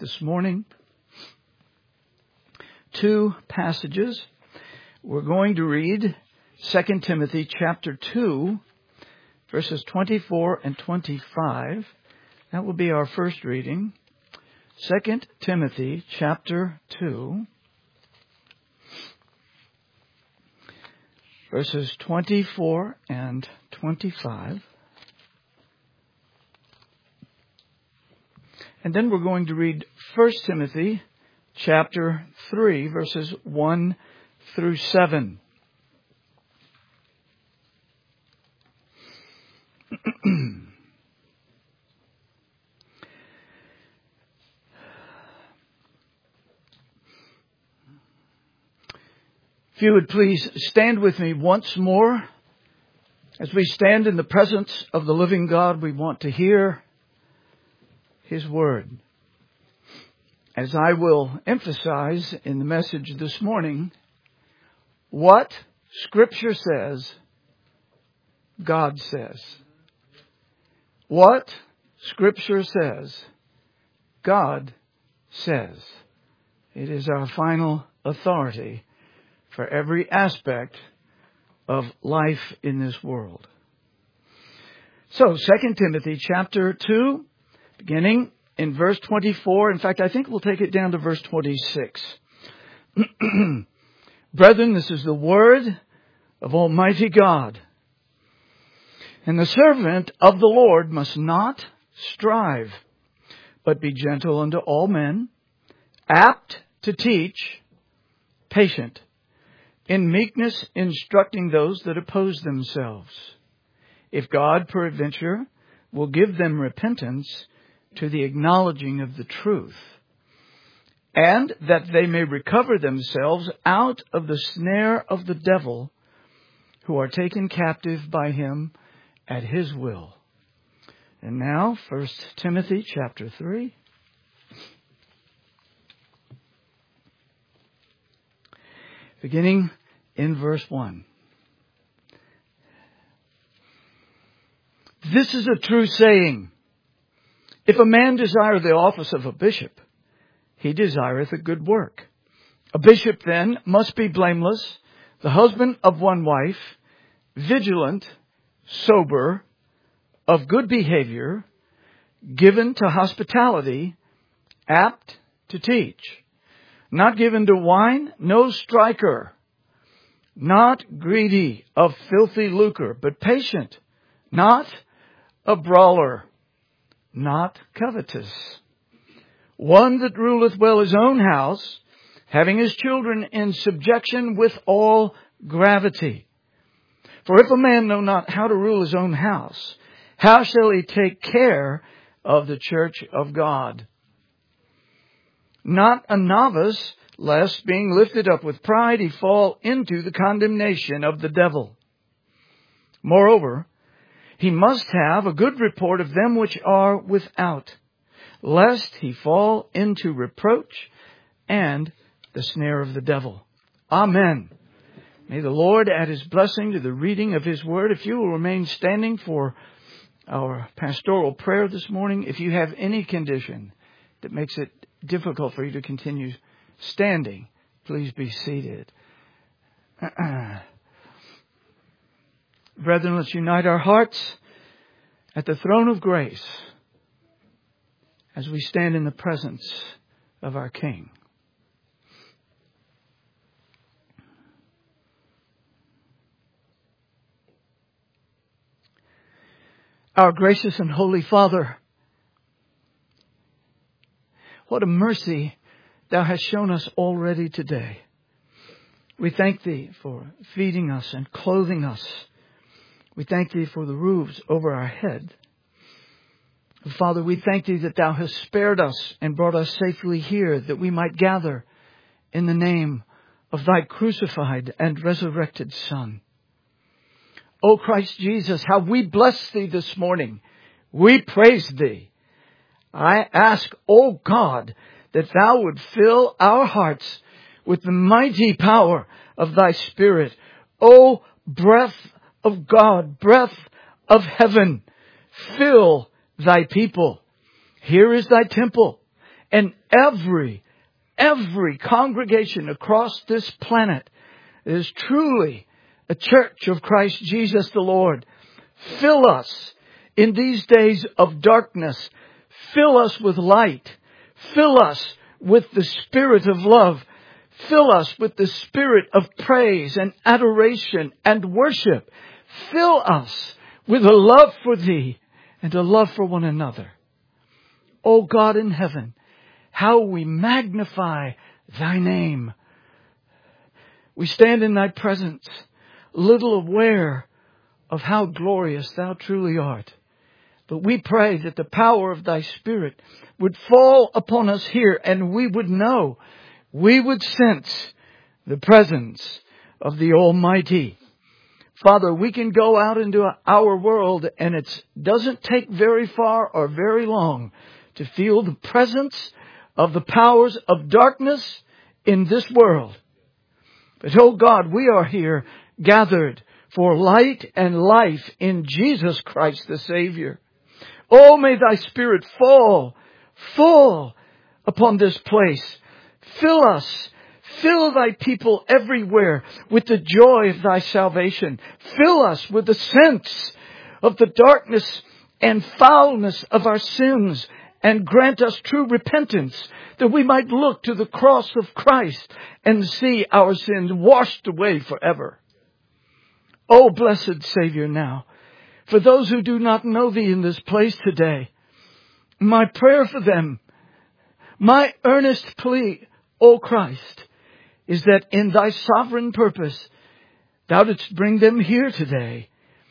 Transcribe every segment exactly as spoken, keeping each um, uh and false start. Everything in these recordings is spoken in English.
this morning. Two passages. We're going to read Second Timothy chapter two, verses twenty-four and twenty-five. That will be our first reading. Second Timothy chapter two, verses twenty-four and twenty-five. And then we're going to read First Timothy chapter three, verses one through seven. If you would please stand with me once more. As we stand in the presence of the living God, we want to hear His Word. As I will emphasize in the message this morning, what Scripture says, God says. What Scripture says, God says. It is our final authority for every aspect of life in this world. So, Second Timothy chapter two, beginning in verse twenty-four. In fact, I think we'll take it down to verse twenty-six. Brethren, this is the word of Almighty God. And the servant of the Lord must not strive, but be gentle unto all men, apt to teach, patient, in meekness instructing those that oppose themselves, if God peradventure will give them repentance to the acknowledging of the truth, and that they may recover themselves out of the snare of the devil, who are taken captive by him at his will. And now, First Timothy chapter three. Beginning in verse one. This is a true saying. If a man desire the office of a bishop, he desireth a good work. A bishop then must be blameless, the husband of one wife, vigilant, sober, of good behavior, given to hospitality, apt to teach, not given to wine, no striker, not greedy of filthy lucre, but patient, not a brawler, not covetous, one that ruleth well his own house, having his children in subjection with all gravity. For if a man know not how to rule his own house, how shall he take care of the church of God? Not a novice, lest being lifted up with pride he fall into the condemnation of the devil. Moreover, he must have a good report of them which are without, lest he fall into reproach and the snare of the devil. Amen. May the Lord add His blessing to the reading of His Word. If you will remain standing for our pastoral prayer this morning, if you have any condition that makes it difficult for you to continue standing, please be seated. Brethren, let's unite our hearts at the throne of grace as we stand in the presence of our King. Our gracious and holy Father, what a mercy Thou hast shown us already today. We thank Thee for feeding us and clothing us. We thank Thee for the roofs over our head. Father, we thank Thee that Thou hast spared us and brought us safely here, that we might gather in the name of Thy crucified and resurrected Son. O Christ Jesus, how we bless Thee this morning. We praise Thee. I ask, O God, that Thou would fill our hearts with the mighty power of Thy Spirit. O breath of God, breath of heaven, fill Thy people. Here is Thy temple, And every, every congregation across this planet is truly a church of Christ Jesus the Lord. Fill us in these days of darkness. Fill us with light. Fill us with the Spirit of love. Fill us with the spirit of praise and adoration and worship. Fill us with a love for Thee and a love for one another. O God in heaven, how we magnify Thy name. We stand in Thy presence, little aware of how glorious Thou truly art. But we pray that the power of Thy Spirit would fall upon us here, and we would know, we would sense the presence of the Almighty. Father, we can go out into our world, and it doesn't take very far or very long to feel the presence of the powers of darkness in this world. But, oh God, we are here gathered for light and life in Jesus Christ the Savior. Oh, may Thy Spirit fall, fall upon this place. Fill us, fill Thy people everywhere with the joy of Thy salvation. Fill us with the sense of the darkness and foulness of our sins, and grant us true repentance, that we might look to the cross of Christ and see our sins washed away forever. Oh, blessed Savior, now, for those who do not know Thee in this place today, my prayer for them, my earnest plea, O Christ, is that in Thy sovereign purpose, Thou didst bring them here today.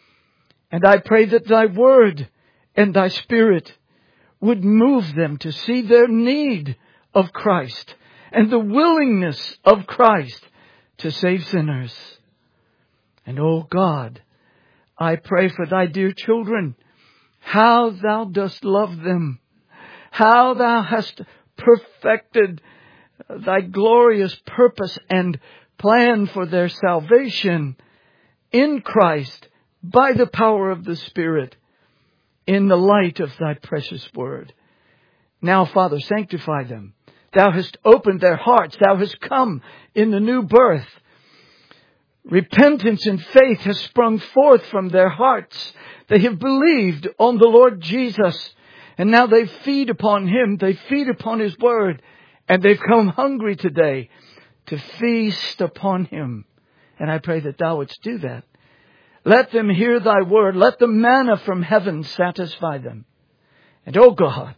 And I pray that Thy Word and Thy Spirit would move them to see their need of Christ and the willingness of Christ to save sinners. And, oh God, I pray for Thy dear children, how Thou dost love them, how Thou hast perfected Thy glorious purpose and plan for their salvation in Christ by the power of the Spirit, in the light of Thy precious Word. Now, Father, sanctify them. Thou hast opened their hearts. Thou hast come in the new birth. Repentance and faith has sprung forth from their hearts. They have believed on the Lord Jesus, and now they feed upon Him. They feed upon His Word, and they've come hungry today to feast upon Him. And I pray that Thou wouldst do that. Let them hear Thy Word. Let the manna from heaven satisfy them. And, oh God,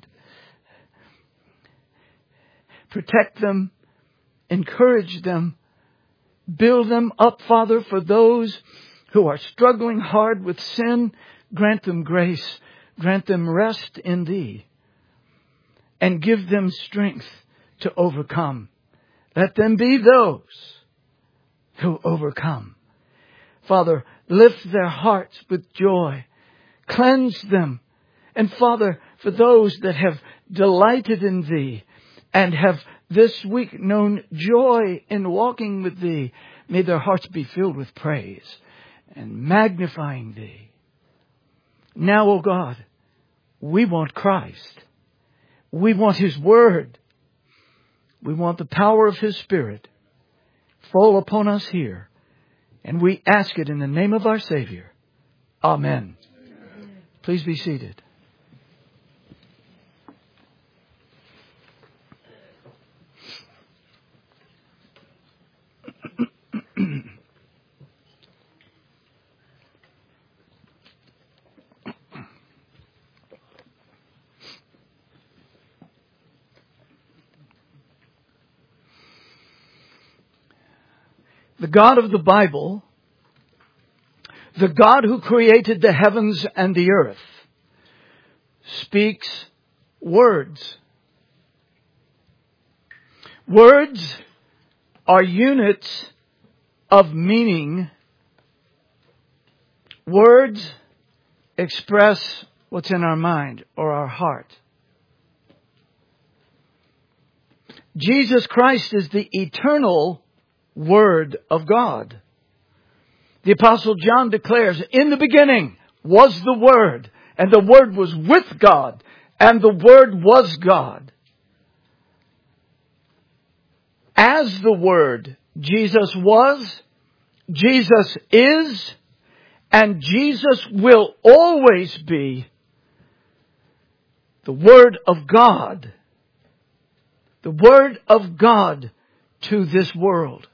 protect them, encourage them, build them up, Father, for those who are struggling hard with sin. Grant them grace, grant them rest in Thee, and give them strength to overcome. Let them be those who overcome. Father, lift their hearts with joy. Cleanse them. And Father, for those that have delighted in Thee and have this week known joy in walking with Thee, may their hearts be filled with praise and magnifying Thee. Now, O God, we want Christ. We want His Word. We want the power of His Spirit fall upon us here. And we ask it in the name of our Savior. Amen. Amen. Please be seated. The God of the Bible, the God who created the heavens and the earth, speaks words. Words are units of meaning. Words express what's in our mind or our heart. Jesus Christ is the eternal Word of God. The Apostle John declares, in the beginning was the Word, and the Word was with God, and the Word was God. as the Word, Jesus was, Jesus is, and Jesus will always be the Word of God. The Word of God to this world.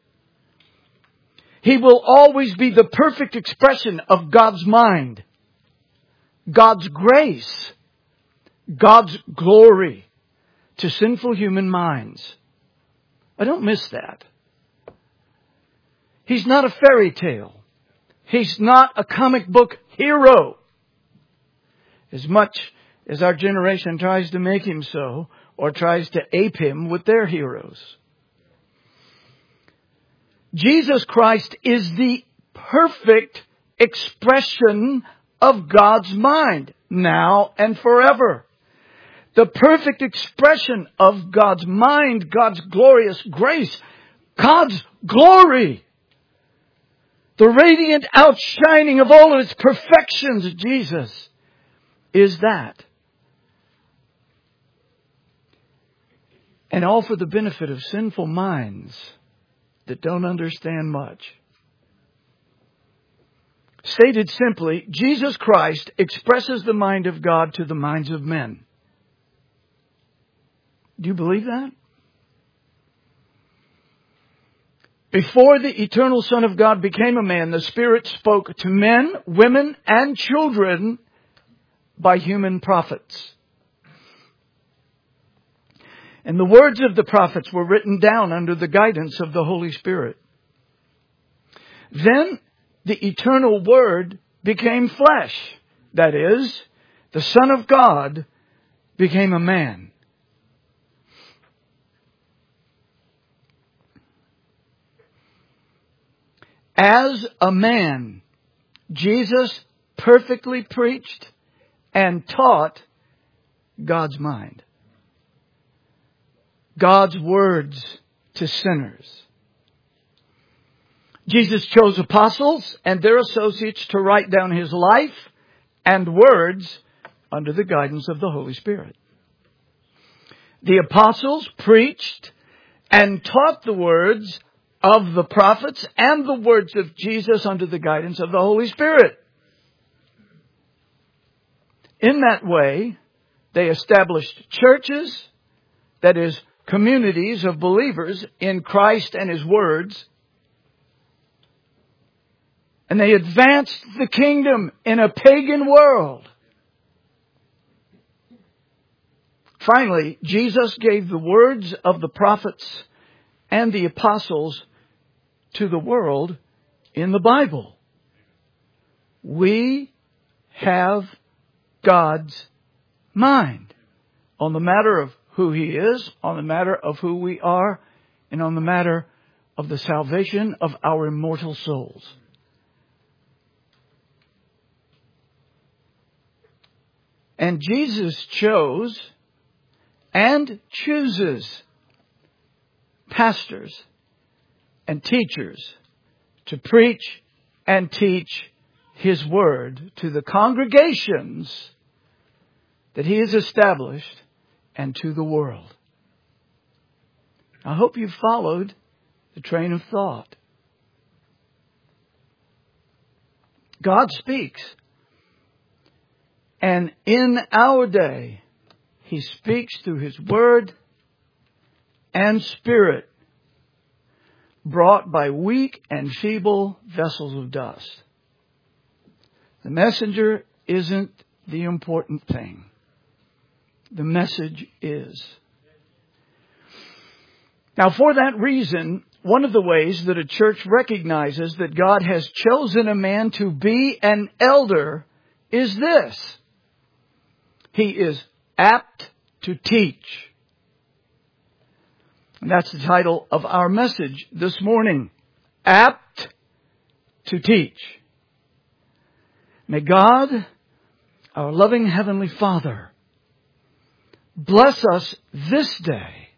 He will always be the perfect expression of God's mind, God's grace, God's glory to sinful human minds. I don't miss that. He's not a fairy tale. He's not a comic book hero. As much as our generation tries to make him so, or tries to ape him with their heroes. Jesus Christ is the perfect expression of God's mind, now and forever. The perfect expression of God's mind, God's glorious grace, God's glory. The radiant outshining of all of its perfections, Jesus, is that. And all for the benefit of sinful minds that don't understand much. Stated simply, Jesus Christ expresses the mind of God to the minds of men. Do you believe that? Before the eternal Son of God became a man, the Spirit spoke to men, women, and children by human prophets. And the words of the prophets were written down under the guidance of the Holy Spirit. Then the eternal Word became flesh. That is, the Son of God became a man. As a man, Jesus perfectly preached and taught God's mind. God's words to sinners. Jesus chose apostles and their associates to write down His life and words under the guidance of the Holy Spirit. The apostles preached and taught the words of the prophets and the words of Jesus under the guidance of the Holy Spirit. In that way, they established churches, that is, communities of believers in Christ and His words. And they advanced the kingdom in a pagan world. Finally, Jesus gave the words of the prophets and the apostles to the world in the Bible. We have God's mind on the matter of who He is, on the matter of who we are, and on the matter of the salvation of our immortal souls. And Jesus chose and chooses pastors and teachers to preach and teach His Word to the congregations that He has established and to the world. I hope you followed the train of thought. God speaks. And in our day, He speaks through His Word and Spirit, brought by weak and feeble vessels of dust. The messenger isn't the important thing. The message is. Now, for that reason, one of the ways that a church recognizes that God has chosen a man to be an elder is this. He is apt to teach. And that's the title of our message this morning. Apt to teach. May God, our loving Heavenly Father, bless us this day.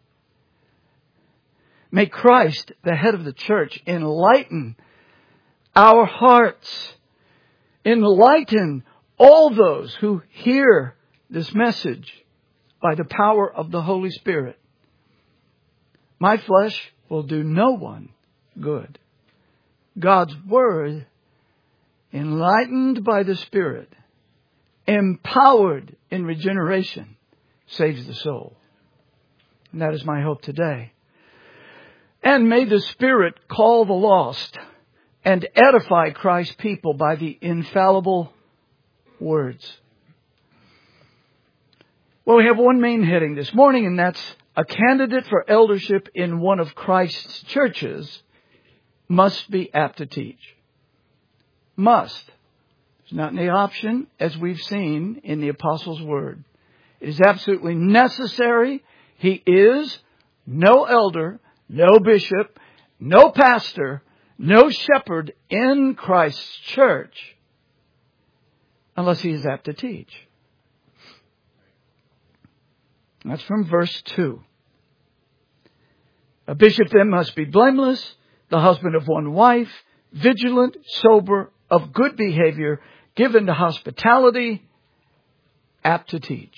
May Christ, the head of the church, enlighten our hearts. Enlighten all those who hear this message by the power of the Holy Spirit. My flesh will do no one good. God's Word, enlightened by the Spirit, empowered in regeneration, saves the soul. And that is my hope today. And may the Spirit call the lost and edify Christ's people by the infallible words. Well, we have one main heading this morning, and that's a candidate for eldership in one of Christ's churches must be apt to teach. Must. It's not an option, as we've seen in the Apostles' Word. It is absolutely necessary. He is no elder, no bishop, no pastor, no shepherd in Christ's church unless he is apt to teach. That's from verse two. A bishop then must be blameless, the husband of one wife, vigilant, sober, of good behavior, given to hospitality, apt to teach.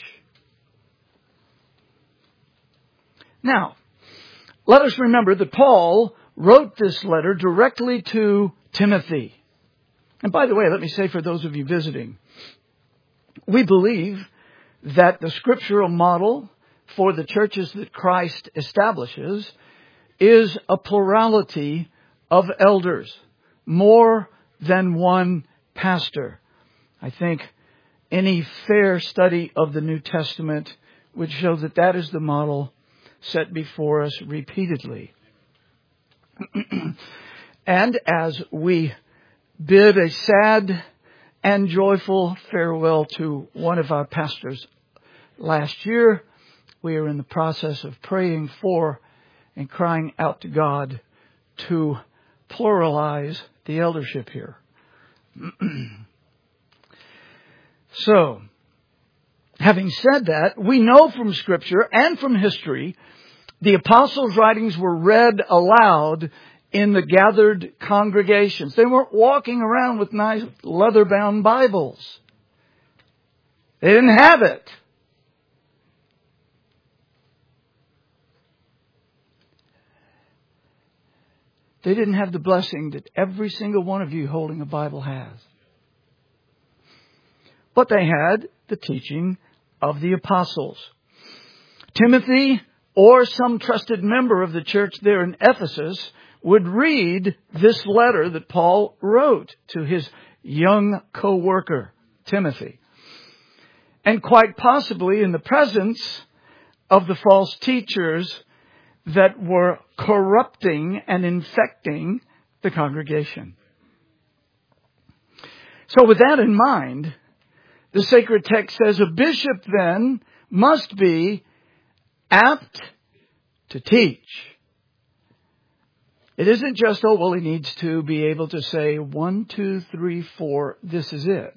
Now, let us remember that Paul wrote this letter directly to Timothy. And by the way, let me say for those of you visiting, we believe that the scriptural model for the churches that Christ establishes is a plurality of elders, more than one pastor. I think any fair study of the New Testament would show that that is the model set before us repeatedly. And as we bid a sad and joyful farewell to one of our pastors last year, we are in the process of praying for and crying out to God to pluralize the eldership here. So, having said that, we know from Scripture and from history, the apostles' writings were read aloud in the gathered congregations. They weren't walking around with nice leather-bound Bibles. They didn't have it. They didn't have the blessing that every single one of you holding a Bible has. But they had the teaching of the apostles. Timothy, or some trusted member of the church there in Ephesus, would read this letter that Paul wrote to his young co-worker, Timothy. And quite possibly in the presence of the false teachers that were corrupting and infecting the congregation. So with that in mind, the sacred text says a bishop then must be apt to teach. It isn't just, oh, well, he needs to be able to say one, two, three, four, this is it.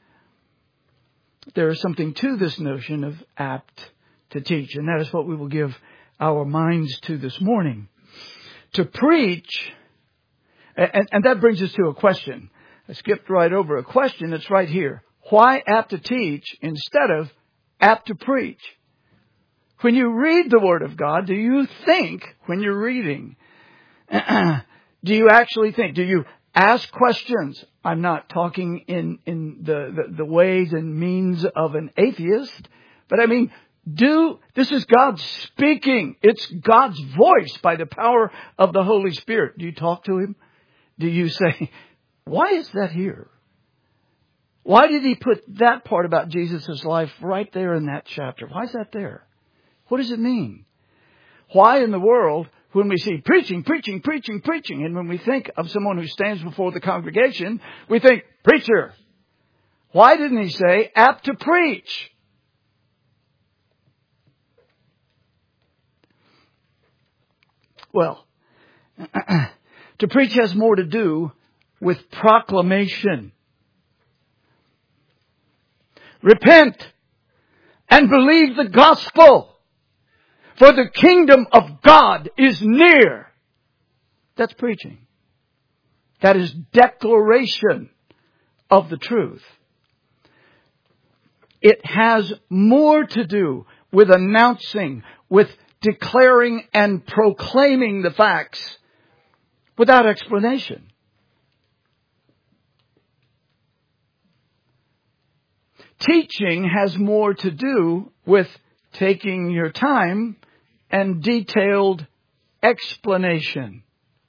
There is something to this notion of apt to teach, and that is what we will give our minds to this morning. To preach, and, and that brings us to a question. I skipped right over a question that's right here. Why apt to teach instead of apt to preach? When you read the Word of God, do you think when you're reading? Do you actually think? Do you ask questions? I'm not talking in, in the, the, the ways and means of an atheist, but I mean, do, this is God speaking. It's God's voice by the power of the Holy Spirit. Do you talk to Him? Do you say, why is that here? Why did He put that part about Jesus' life right there in that chapter? Why is that there? What does it mean? Why in the world, when we see preaching, preaching, preaching, preaching, and when we think of someone who stands before the congregation, we think, preacher. Why didn't He say, apt to preach? Well, to preach has more to do with proclamation. Repent and believe the gospel, for the kingdom of God is near. That's preaching. That is declaration of the truth. It has more to do with announcing, with declaring and proclaiming the facts without explanation. Teaching has more to do with taking your time and detailed explanation.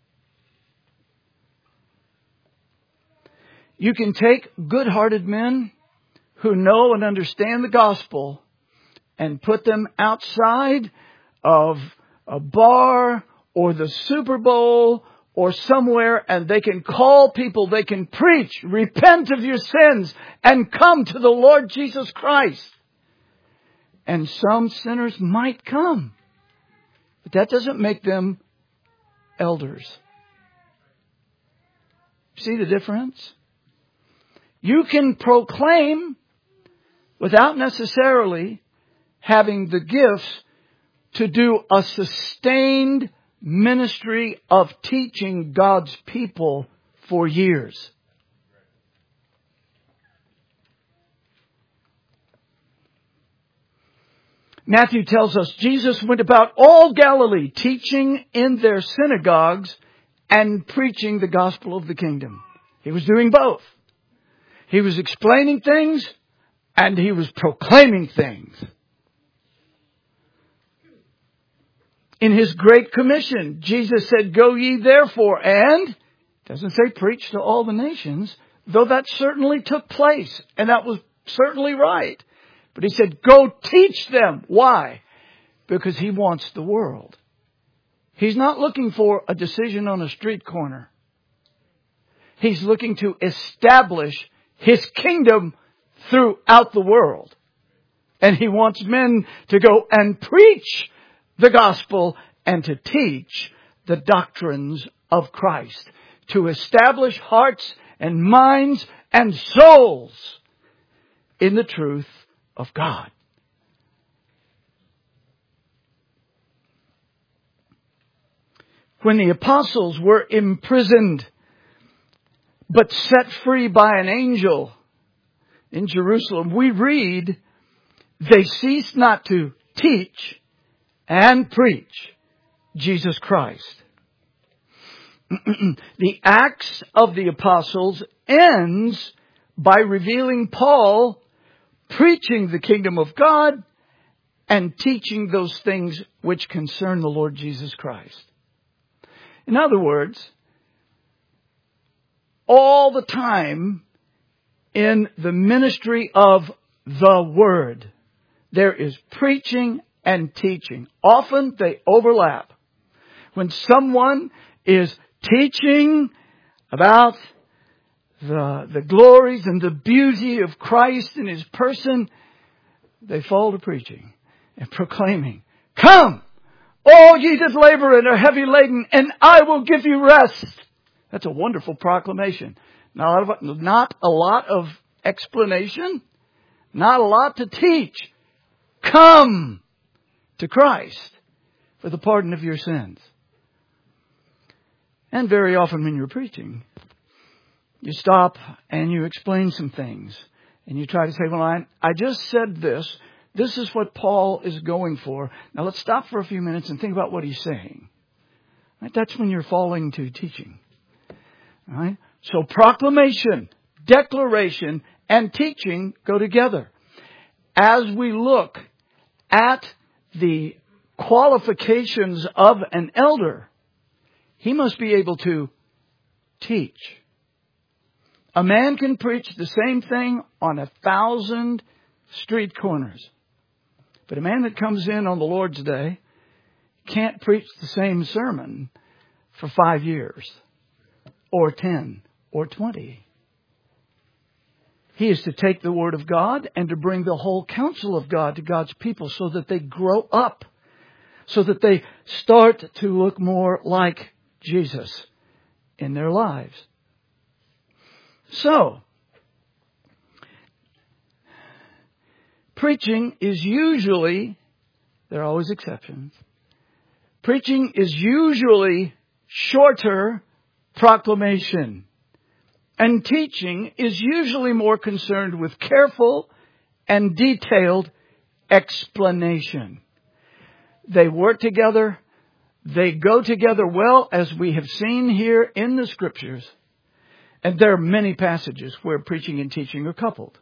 You can take good-hearted men who know and understand the gospel and put them outside of a bar or the Super Bowl or somewhere, and they can call people, they can preach, repent of your sins and come to the Lord Jesus Christ. And some sinners might come, but that doesn't make them elders. See the difference? You can proclaim without necessarily having the gifts to do a sustained ministry of teaching God's people for years. Matthew tells us Jesus went about all Galilee, teaching in their synagogues and preaching the gospel of the kingdom. He was doing both. He was explaining things and he was proclaiming things. In his Great Commission, Jesus said, "Go ye therefore," and doesn't say preach to all the nations, though that certainly took place, and that was certainly right. But he said, go teach them. Why? Because he wants the world. He's not looking for a decision on a street corner. He's looking to establish his kingdom throughout the world. And he wants men to go and preach the gospel and to teach the doctrines of Christ, to establish hearts and minds and souls in the truth of God. When the apostles were imprisoned but set free by an angel in Jerusalem, we read, they ceased not to teach and preach Jesus Christ. The Acts of the Apostles ends by revealing Paul preaching the kingdom of God and teaching those things which concern the Lord Jesus Christ. In other words, all the time in the ministry of the Word, there is preaching and teaching. Often they overlap. When someone is teaching about the, the glories and the beauty of Christ in His person, they fall to preaching and proclaiming, "Come, all ye that labor and are heavy laden, and I will give you rest." That's a wonderful proclamation. Not a lot of, not a lot of explanation, not a lot to teach. Come to Christ for the pardon of your sins. And very often when you're preaching, you stop and you explain some things. And you try to say, well, I, I just said this. This is what Paul is going for. Now let's stop for a few minutes and think about what he's saying. Right? That's when you're falling to teaching. All right? So proclamation, declaration, and teaching go together. As we look at the qualifications of an elder, he must be able to teach. A man can preach the same thing on a thousand street corners. But a man that comes in on the Lord's Day can't preach the same sermon for five years or ten or twenty. He is to take the Word of God and to bring the whole counsel of God to God's people so that they grow up, so that they start to look more like Jesus in their lives. So, preaching is usually, there are always exceptions, preaching is usually shorter proclamation. And teaching is usually more concerned with careful and detailed explanation. They work together. They go together well, as we have seen here in the Scriptures. And there are many passages where preaching and teaching are coupled.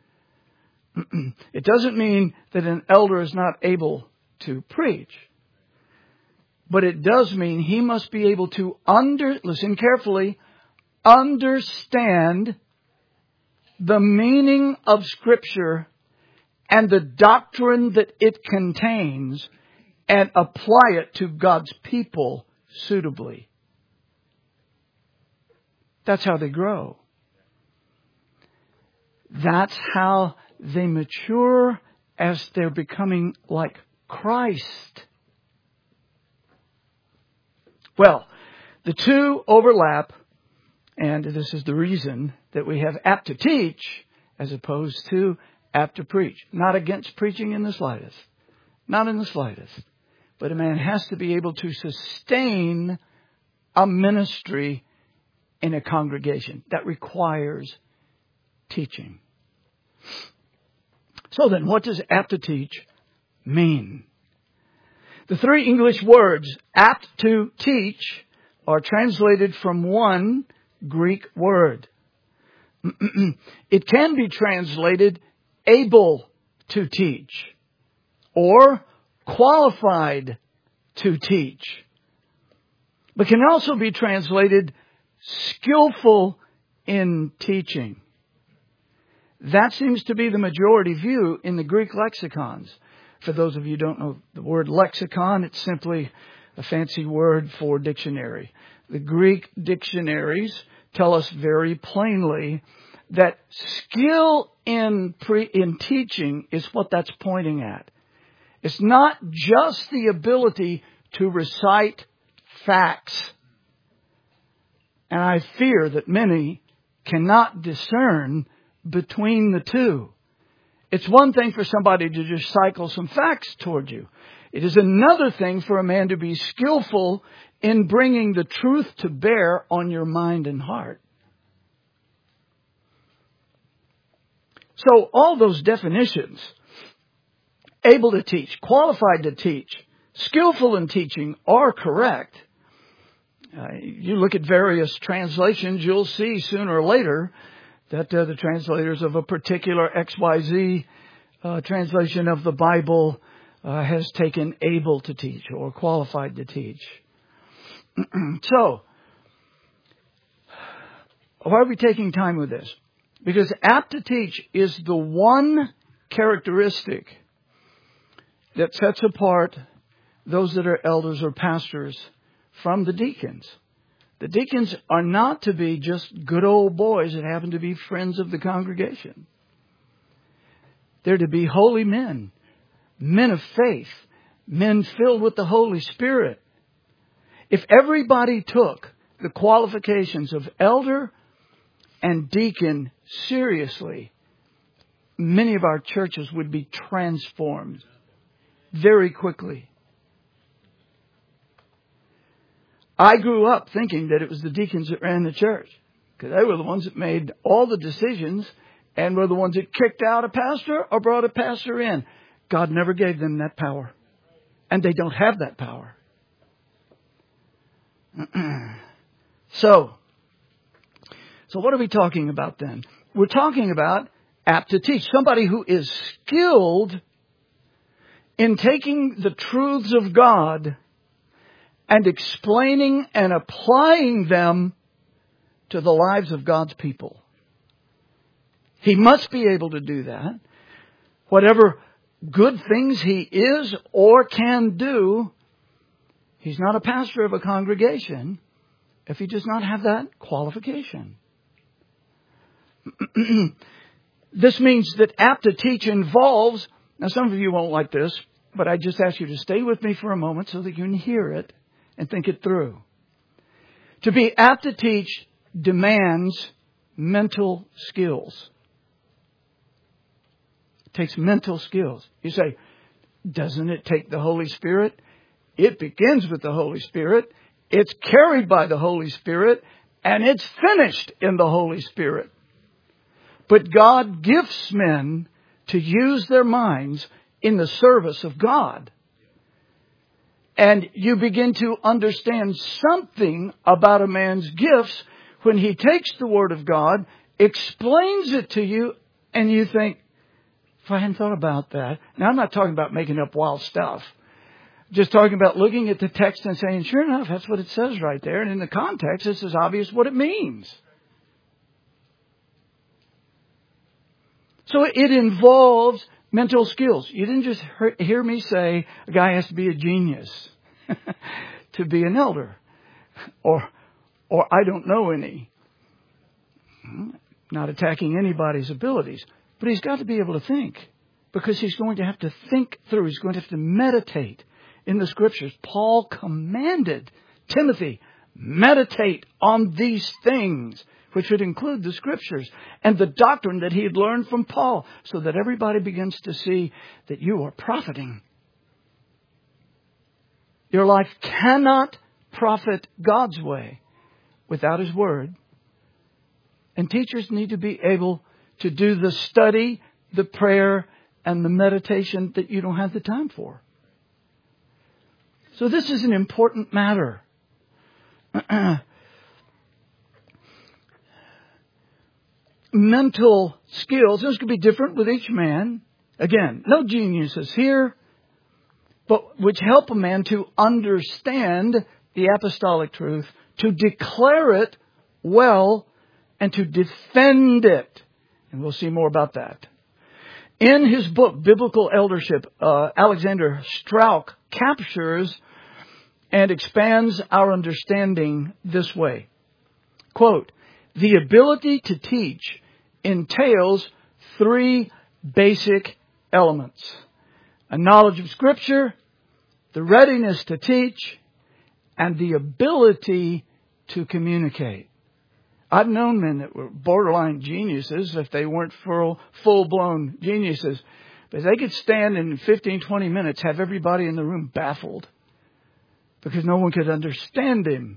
It doesn't mean that an elder is not able to preach. But it does mean he must be able to under, listen carefully, understand the meaning of Scripture and the doctrine that it contains and apply it to God's people suitably. That's how they grow. That's how they mature as they're becoming like Christ. Well, the two overlap, and this is the reason that we have apt to teach as opposed to apt to preach. Not against preaching in the slightest. Not in the slightest. But a man has to be able to sustain a ministry in a congregation. That requires teaching. So then, what does apt to teach mean? The three English words, apt to teach, are translated from one Greek word. It can be translated able to teach or qualified to teach, but can also be translated skillful in teaching. That seems to be the majority view in the Greek lexicons. For those of you who don't know the word lexicon, it's simply a fancy word for dictionary. The Greek dictionaries tell us very plainly that skill in pre, in teaching is what that's pointing at. It's not just the ability to recite facts. And I fear that many cannot discern between the two. It's one thing for somebody to just cycle some facts toward you. It is another thing for a man to be skillful in bringing the truth to bear on your mind and heart. So all those definitions, able to teach, qualified to teach, skillful in teaching, are correct. Uh, you look at various translations, you'll see sooner or later that uh, the translators of a particular X Y Z uh, translation of the Bible uh, has taken able to teach or qualified to teach. So, why are we taking time with this? Because apt to teach is the one characteristic that sets apart those that are elders or pastors from the deacons. The deacons are not to be just good old boys that happen to be friends of the congregation. They're to be holy men, men of faith, men filled with the Holy Spirit. If everybody took the qualifications of elder and deacon seriously, many of our churches would be transformed very quickly. I grew up thinking that it was the deacons that ran the church, because they were the ones that made all the decisions and were the ones that kicked out a pastor or brought a pastor in. God never gave them that power. And they don't have that power. so, so what are we talking about then? We're talking about apt to teach. Somebody who is skilled in taking the truths of God and explaining and applying them to the lives of God's people. He must be able to do that. Whatever good things he is or can do, he's not a pastor of a congregation if he does not have that qualification. This means that apt to teach involves, now some of you won't like this, but I just ask you to stay with me for a moment so that you can hear it and think it through. To be apt to teach demands mental skills. It takes mental skills. You say, doesn't it take the Holy Spirit? It begins with the Holy Spirit. It's carried by the Holy Spirit. And it's finished in the Holy Spirit. But God gifts men to use their minds in the service of God. And you begin to understand something about a man's gifts when he takes the Word of God, explains it to you, and you think, if I hadn't thought about that. Now, I'm not talking about making up wild stuff. Just talking about looking at the text and saying, sure enough, that's what it says right there. And in the context, this is obvious what it means. So it involves mental skills. You didn't just hear me say a guy has to be a genius to be an elder. Or, or I don't know any. Not attacking anybody's abilities. But he's got to be able to think. Because he's going to have to think through. He's going to have to meditate in the Scriptures. Paul commanded Timothy, meditate on these things, which would include the Scriptures and the doctrine that he had learned from Paul, so that everybody begins to see that you are profiting. Your life cannot profit God's way without His Word. And teachers need to be able to do the study, the prayer, and the meditation that you don't have the time for. So this is an important matter. Mental skills, this could be different with each man. Again, no geniuses here, but which help a man to understand the apostolic truth, to declare it well, and to defend it. And we'll see more about that. In his book, Biblical Eldership, uh, Alexander Strauch captures and expands our understanding this way. Quote, the ability to teach entails three basic elements. A knowledge of Scripture, the readiness to teach, and the ability to communicate. I've known men that were borderline geniuses if they weren't full, full-blown geniuses. But they could stand in fifteen, twenty minutes, have everybody in the room baffled. Because no one could understand him.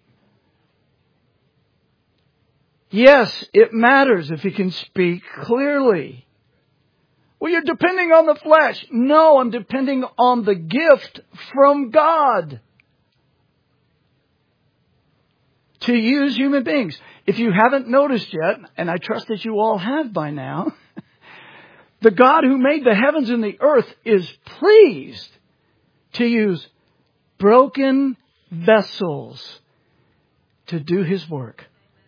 Yes, it matters if he can speak clearly. Well, you're depending on the flesh. No, I'm depending on the gift from God to use human beings. If you haven't noticed yet, and I trust that you all have by now, the God who made the heavens and the earth is pleased to use broken vessels to do His work.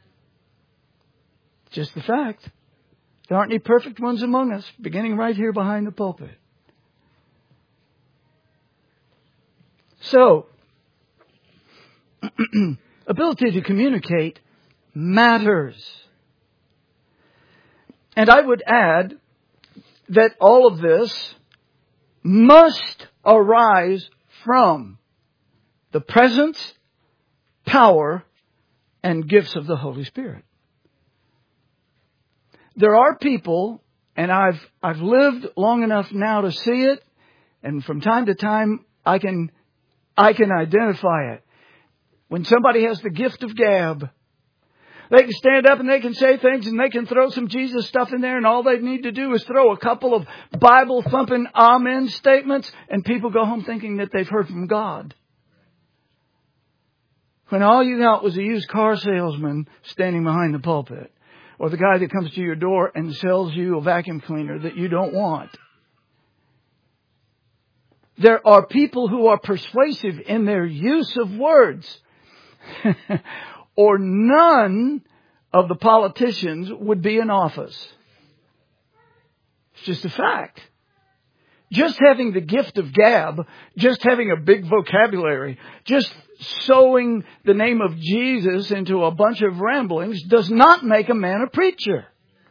Just the fact. There aren't any perfect ones among us, beginning right here behind the pulpit. So, ability to communicate matters. And I would add that all of this must arise from the presence, power, and gifts of the Holy Spirit. There are people, and I've I've lived long enough now to see it, and from time to time I can I can identify it. When somebody has the gift of gab, they can stand up and they can say things and they can throw some Jesus stuff in there, and all they need to do is throw a couple of Bible-thumping amen statements, and people go home thinking that they've heard from God. When all you got was a used car salesman standing behind the pulpit, or the guy that comes to your door and sells you a vacuum cleaner that you don't want. There are people who are persuasive in their use of words. Or none of the politicians would be in office. It's just a fact. Just having the gift of gab, just having a big vocabulary, just sowing the name of Jesus into a bunch of ramblings does not make a man a preacher.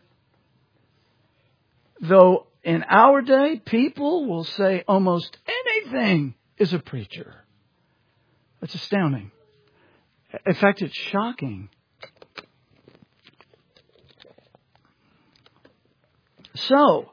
Though in our day, people will say almost anything is a preacher. It's astounding. In fact, it's shocking. So,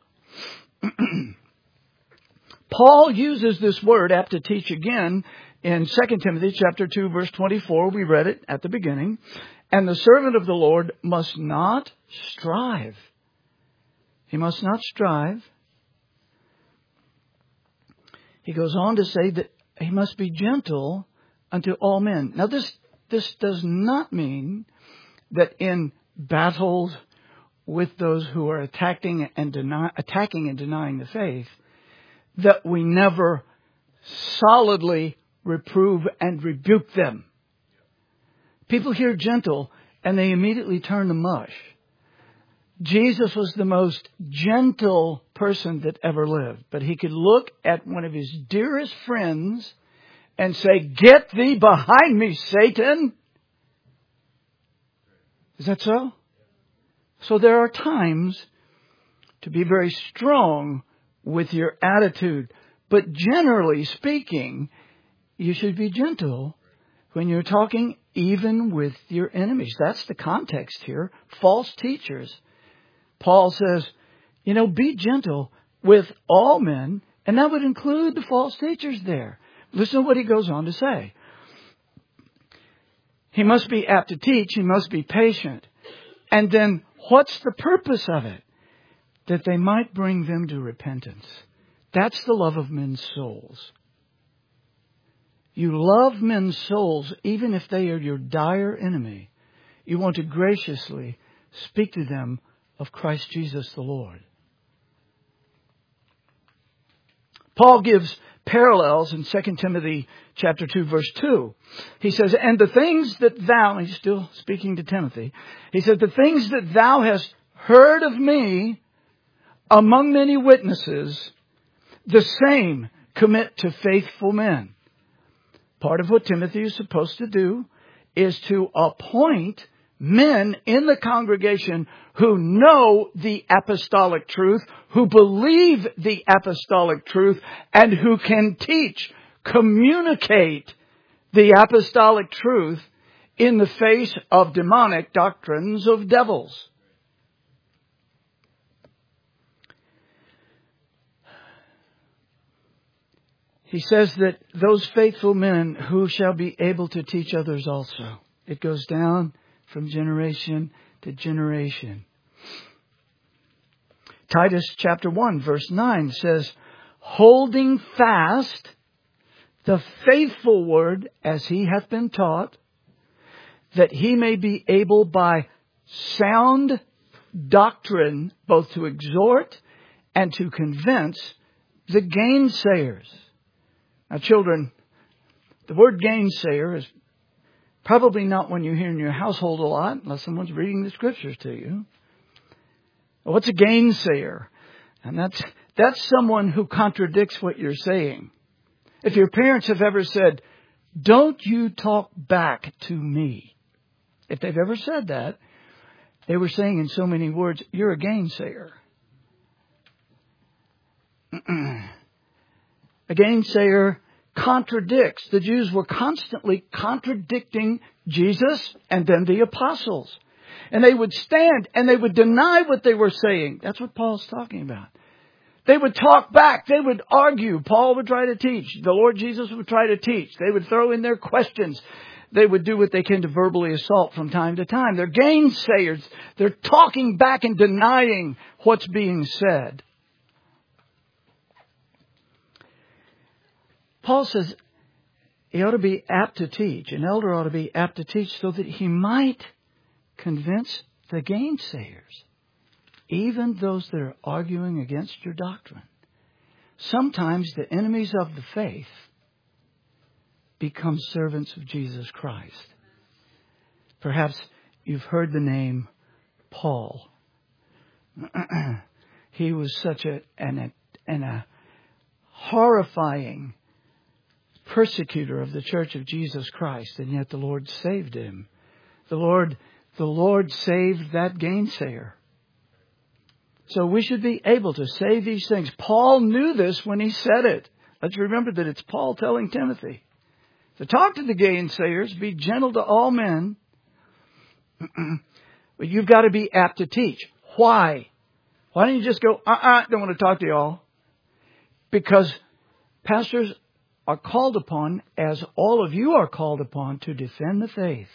Paul uses this word, apt to teach, again in Second Timothy chapter two, verse twenty-four. We read it at the beginning. And the servant of the Lord must not strive. He must not strive. He goes on to say that he must be gentle unto all men. Now this, this does not mean that in battles with those who are attacking and deny, attacking and denying the faith, that we never solidly reprove and rebuke them. People hear gentle and they immediately turn to mush. Jesus was the most gentle person that ever lived, but he could look at one of his dearest friends and say, "Get thee behind me, Satan." Is that so? So there are times to be very strong with your attitude, but generally speaking, you should be gentle when you're talking even with your enemies. That's the context here. False teachers. Paul says, you know, be gentle with all men, and that would include the false teachers there. Listen to what he goes on to say. He must be apt to teach. He must be patient. And then what's the purpose of it? That they might bring them to repentance. That's the love of men's souls. You love men's souls even if they are your dire enemy. You want to graciously speak to them of Christ Jesus the Lord. Paul gives parallels in Second Timothy chapter two, verse two. He says, and the things that thou, he's still speaking to Timothy, he said, the things that thou hast heard of me among many witnesses, the same commit to faithful men. Part of what Timothy is supposed to do is to appoint men in the congregation who know the apostolic truth, who believe the apostolic truth, and who can teach, communicate the apostolic truth in the face of demonic doctrines of devils. He says that those faithful men who shall be able to teach others also. It goes down from generation to generation. Titus chapter one verse nine says, holding fast the faithful word as he hath been taught, that he may be able by sound doctrine both to exhort and to convince the gainsayers. Now children, the word gainsayer is probably not one you hear in your household a lot, unless someone's reading the scriptures to you. What's a gainsayer? And that's, that's someone who contradicts what you're saying. If your parents have ever said, don't you talk back to me. If they've ever said that, they were saying in so many words, you're a gainsayer. A gainsayer contradicts. The Jews were constantly contradicting Jesus and then the apostles. And they would stand and they would deny what they were saying. That's what Paul's talking about. They would talk back. They would argue. Paul would try to teach. The Lord Jesus would try to teach. They would throw in their questions. They would do what they can to verbally assault from time to time. They're gainsayers. They're talking back and denying what's being said. Paul says he ought to be apt to teach. An elder ought to be apt to teach so that he might convince the gainsayers, even those that are arguing against your doctrine. Sometimes the enemies of the faith become servants of Jesus Christ. Perhaps you've heard the name Paul. He was such a, an, an, a horrifying persecutor of the Church of Jesus Christ, and yet the Lord saved him. The Lord, the Lord saved that gainsayer. So we should be able to say these things. Paul knew this when he said it. Let's remember that it's Paul telling Timothy to talk to the gainsayers, be gentle to all men, but you've got to be apt to teach. Why? Why don't you just go, uh-uh, don't want to talk to y'all? Because pastors are called upon, as all of you are called upon, to defend the faith.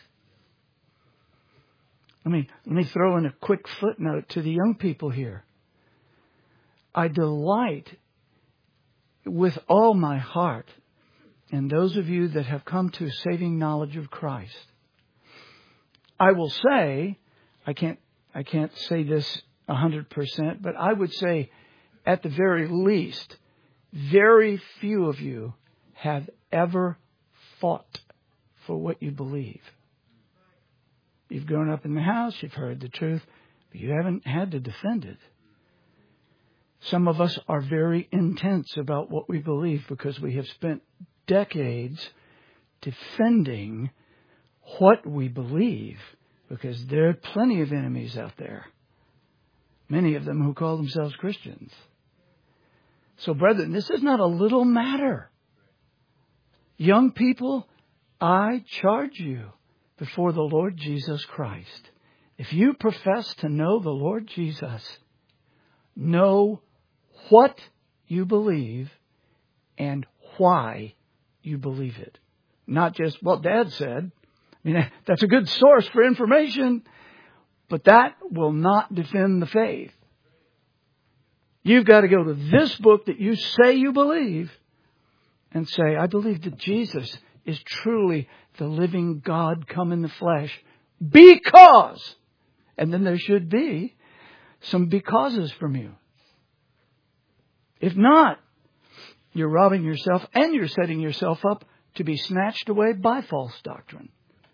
Let me, let me throw in a quick footnote to the young people here. I delight with all my heart and those of you that have come to saving knowledge of Christ, I will say, I can't, I can't say this a hundred percent, but I would say at the very least, very few of you have ever fought for what you believe. You've grown up in the house, you've heard the truth, but you haven't had to defend it. Some of us are very intense about what we believe because we have spent decades defending what we believe, because there are plenty of enemies out there. Many of them who call themselves Christians. So, brethren, this is not a little matter. Young people, I charge you before the Lord Jesus Christ. If you profess to know the Lord Jesus, know what you believe and why you believe it. Not just what Dad said. I mean, that's a good source for information, but that will not defend the faith. You've got to go to this book that you say you believe and say, I believe that Jesus is truly the living God come in the flesh because, and then there should be some becauses from you. If not, you're robbing yourself and you're setting yourself up to be snatched away by false doctrine.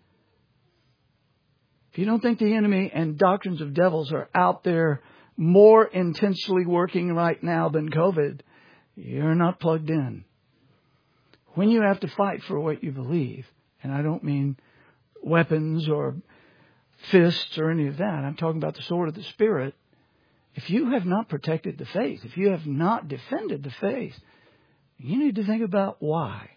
If you don't think the enemy and doctrines of devils are out there more intensely working right now than COVID, you're not plugged in. When you have to fight for what you believe, and I don't mean weapons or fists or any of that, I'm talking about the sword of the Spirit. If you have not protected the faith, if you have not defended the faith, you need to think about why.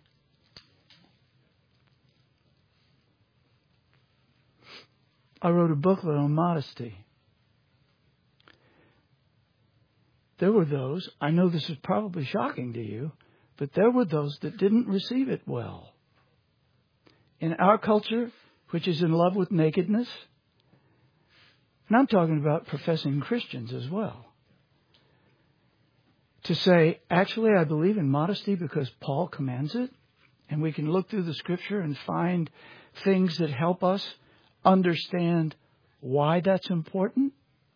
I wrote a booklet on modesty. There were those, I know this is probably shocking to you, but there were those that didn't receive it well. In our culture, which is in love with nakedness, and I'm talking about professing Christians as well, to say, actually, I believe in modesty because Paul commands it, and we can look through the Scripture and find things that help us understand why that's important.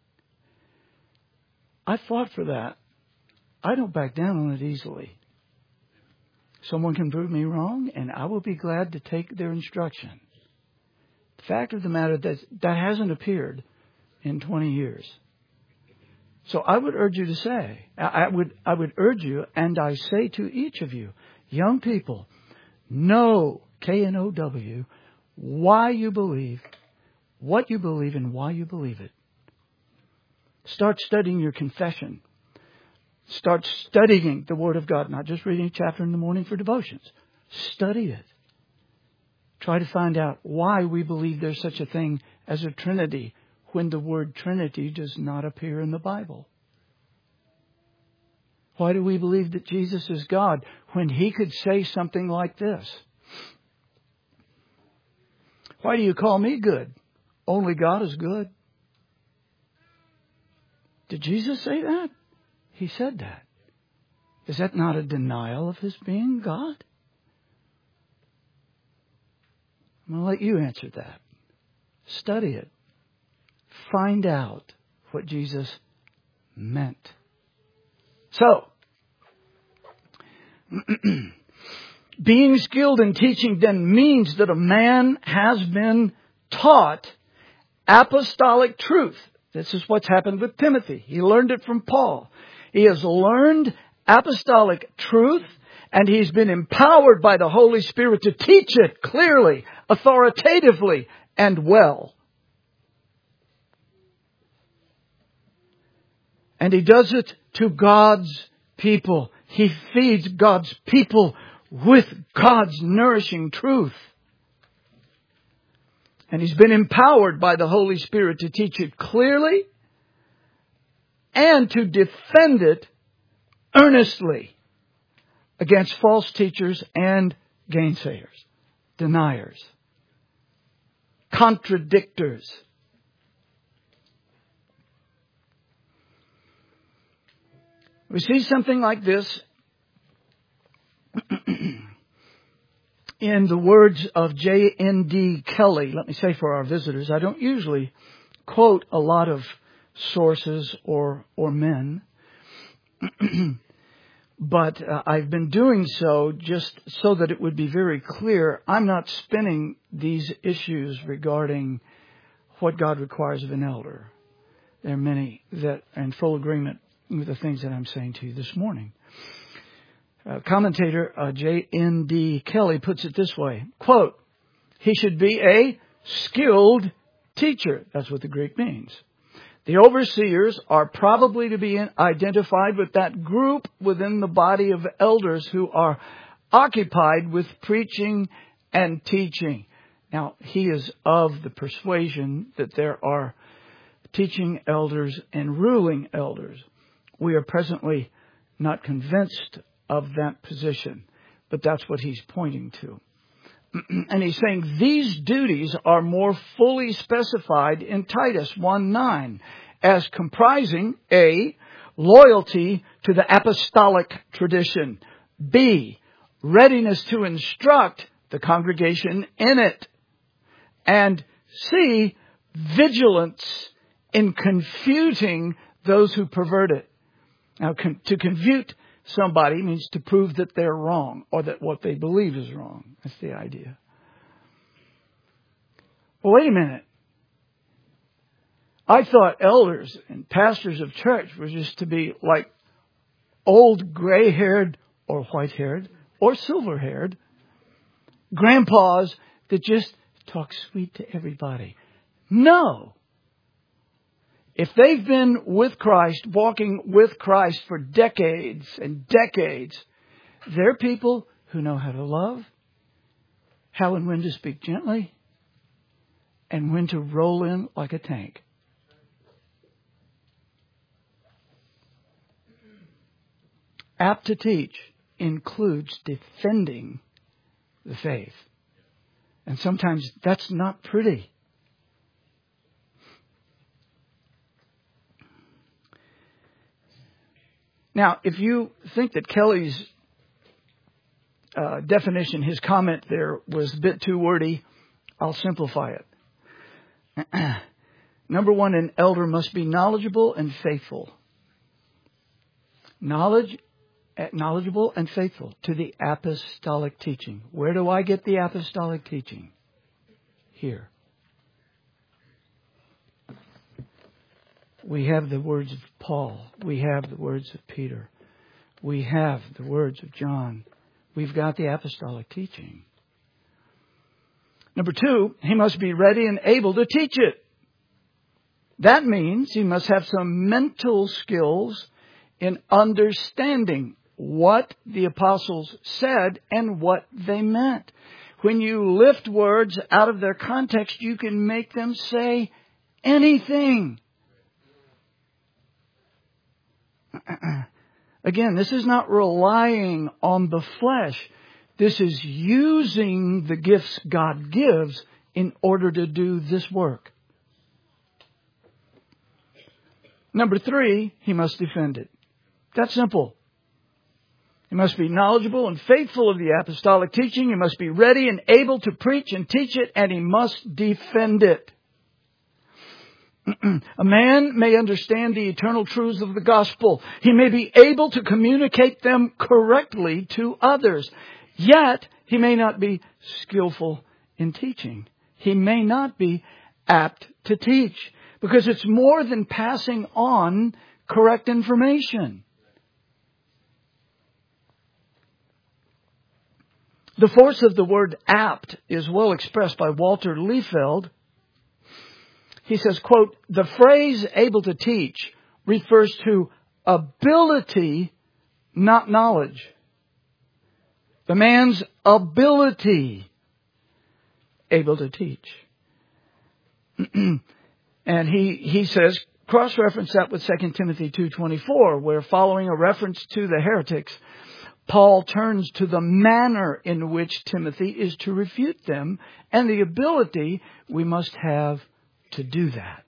I fought for that. I don't back down on it easily. Someone can prove me wrong, and I will be glad to take their instruction. The fact of the matter is that that hasn't appeared in twenty years. So I would urge you to say, I would, I would urge you, and I say to each of you, young people, know, K N O W, why you believe, what you believe, and why you believe it. Start studying your confession. Start studying the Word of God, not just reading a chapter in the morning for devotions. Study it. Try to find out why we believe there's such a thing as a Trinity when the word Trinity does not appear in the Bible. Why do we believe that Jesus is God when He could say something like this? Why do you call me good? Only God is good. Did Jesus say that? He said that. Is that not a denial of His being God? I'm going to let you answer that. Study it. Find out what Jesus meant. So, being skilled in teaching then means that a man has been taught apostolic truth. This is what's happened with Timothy. He learned it from Paul. He has learned apostolic truth, and he's been empowered by the Holy Spirit to teach it clearly, authoritatively, and well. And he does it to God's people. He feeds God's people with God's nourishing truth. And he's been empowered by the Holy Spirit to teach it clearly and to defend it earnestly against false teachers and gainsayers, deniers, contradictors. We see something like this In the words of J N D Kelly, let me say for our visitors, I don't usually quote a lot of sources or or men, but uh, I've been doing so just so that it would be very clear. I'm not spinning these issues regarding what God requires of an elder. There are many that are in full agreement with the things that I'm saying to you this morning. Uh, commentator uh, J N D Kelly puts it this way, quote, he should be a skilled teacher. That's what the Greek means. The overseers are probably to be identified with that group within the body of elders who are occupied with preaching and teaching. Now, he is of the persuasion that there are teaching elders and ruling elders. We are presently not convinced of that position, but that's what he's pointing to. And he's saying these duties are more fully specified in Titus one nine as comprising A, loyalty to the apostolic tradition, B, readiness to instruct the congregation in it, and C, vigilance in confuting those who pervert it. Now, con- to confute somebody means to prove that they're wrong or that what they believe is wrong. That's the idea. Well, wait a minute. I thought elders and pastors of church were just to be like old gray-haired or white-haired or silver-haired grandpas that just talk sweet to everybody. No. If they've been with Christ, walking with Christ for decades and decades, they're people who know how to love, how and when to speak gently, and when to roll in like a tank. Apt to teach includes defending the faith. And sometimes that's not pretty. Now, if you think that Kelly's uh, definition, his comment there was a bit too wordy, I'll simplify it. Number one, an elder must be knowledgeable and faithful. Knowledge, knowledgeable and faithful to the apostolic teaching. Where do I get the apostolic teaching? Here. We have the words of Paul. We have the words of Peter. We have the words of John. We've got the apostolic teaching. Number two, he must be ready and able to teach it. That means he must have some mental skills in understanding what the apostles said and what they meant. When you lift words out of their context, you can make them say anything. Again, this is not relying on the flesh. This is using the gifts God gives in order to do this work. Number three, he must defend it. That's simple. He must be knowledgeable and faithful of the apostolic teaching. He must be ready and able to preach and teach it, and he must defend it. A man may understand the eternal truths of the gospel. He may be able to communicate them correctly to others. Yet, he may not be skillful in teaching. He may not be apt to teach. Because it's more than passing on correct information. The force of the word apt is well expressed by Walter Liefeld. He says, quote, the phrase able to teach refers to ability, not knowledge. The man's ability able to teach. And he, he says, cross-reference that with Second Timothy two twenty-four, where following a reference to the heretics, Paul turns to the manner in which Timothy is to refute them and the ability we must have to do that.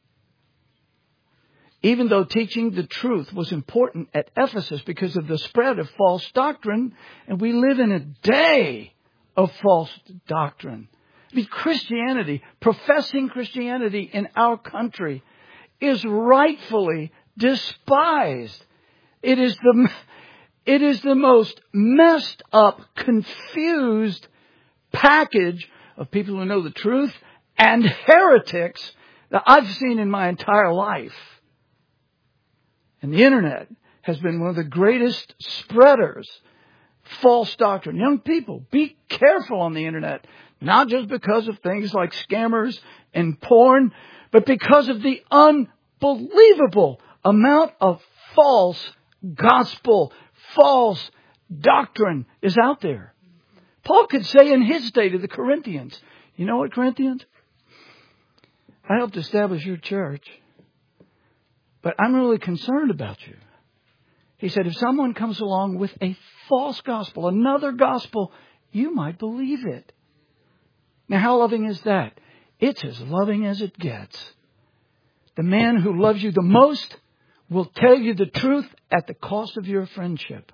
Even though teaching the truth was important at Ephesus because of the spread of false doctrine, and we live in a day of false doctrine. I mean, Christianity, professing Christianity in our country is rightfully despised. It is the, it is the most messed up, confused package of people who know the truth and heretics that I've seen in my entire life. And the internet has been one of the greatest spreaders of false doctrine. Young people, be careful on the internet. Not just because of things like scammers and porn, but because of the unbelievable amount of false gospel, false doctrine is out there. Paul could say in his day to the Corinthians, you know what, Corinthians? I helped establish your church, but I'm really concerned about you. He said, if someone comes along with a false gospel, another gospel, you might believe it. Now, how loving is that? It's as loving as it gets. The man who loves you the most will tell you the truth at the cost of your friendship.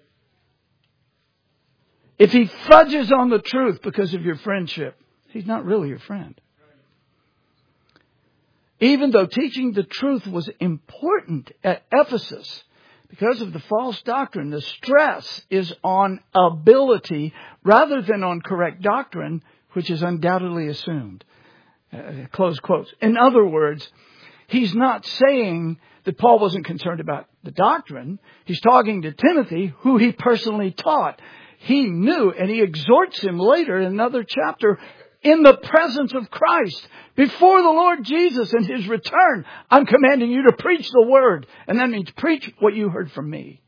If he fudges on the truth because of your friendship, he's not really your friend. Even though teaching the truth was important at Ephesus, because of the false doctrine, the stress is on ability rather than on correct doctrine, which is undoubtedly assumed. Uh, close quotes. In other words, he's not saying that Paul wasn't concerned about the doctrine. He's talking to Timothy, who he personally taught. He knew, and he exhorts him later in another chapter, in the presence of Christ, before the Lord Jesus and His return, I'm commanding you to preach the Word. And that means preach what you heard from me.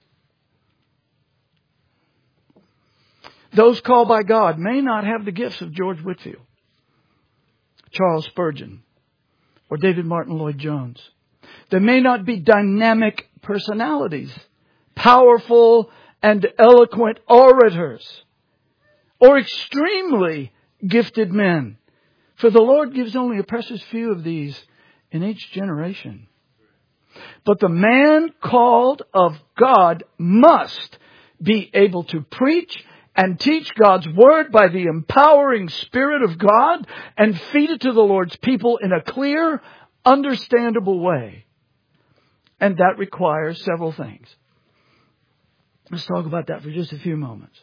Those called by God may not have the gifts of George Whitefield, Charles Spurgeon, or David Martin Lloyd-Jones. They may not be dynamic personalities, powerful and eloquent orators, or extremely gifted men. For the Lord gives only a precious few of these in each generation. But the man called of God must be able to preach and teach God's Word by the empowering Spirit of God and feed it to the Lord's people in a clear, understandable way. And that requires several things. Let's talk about that for just a few moments.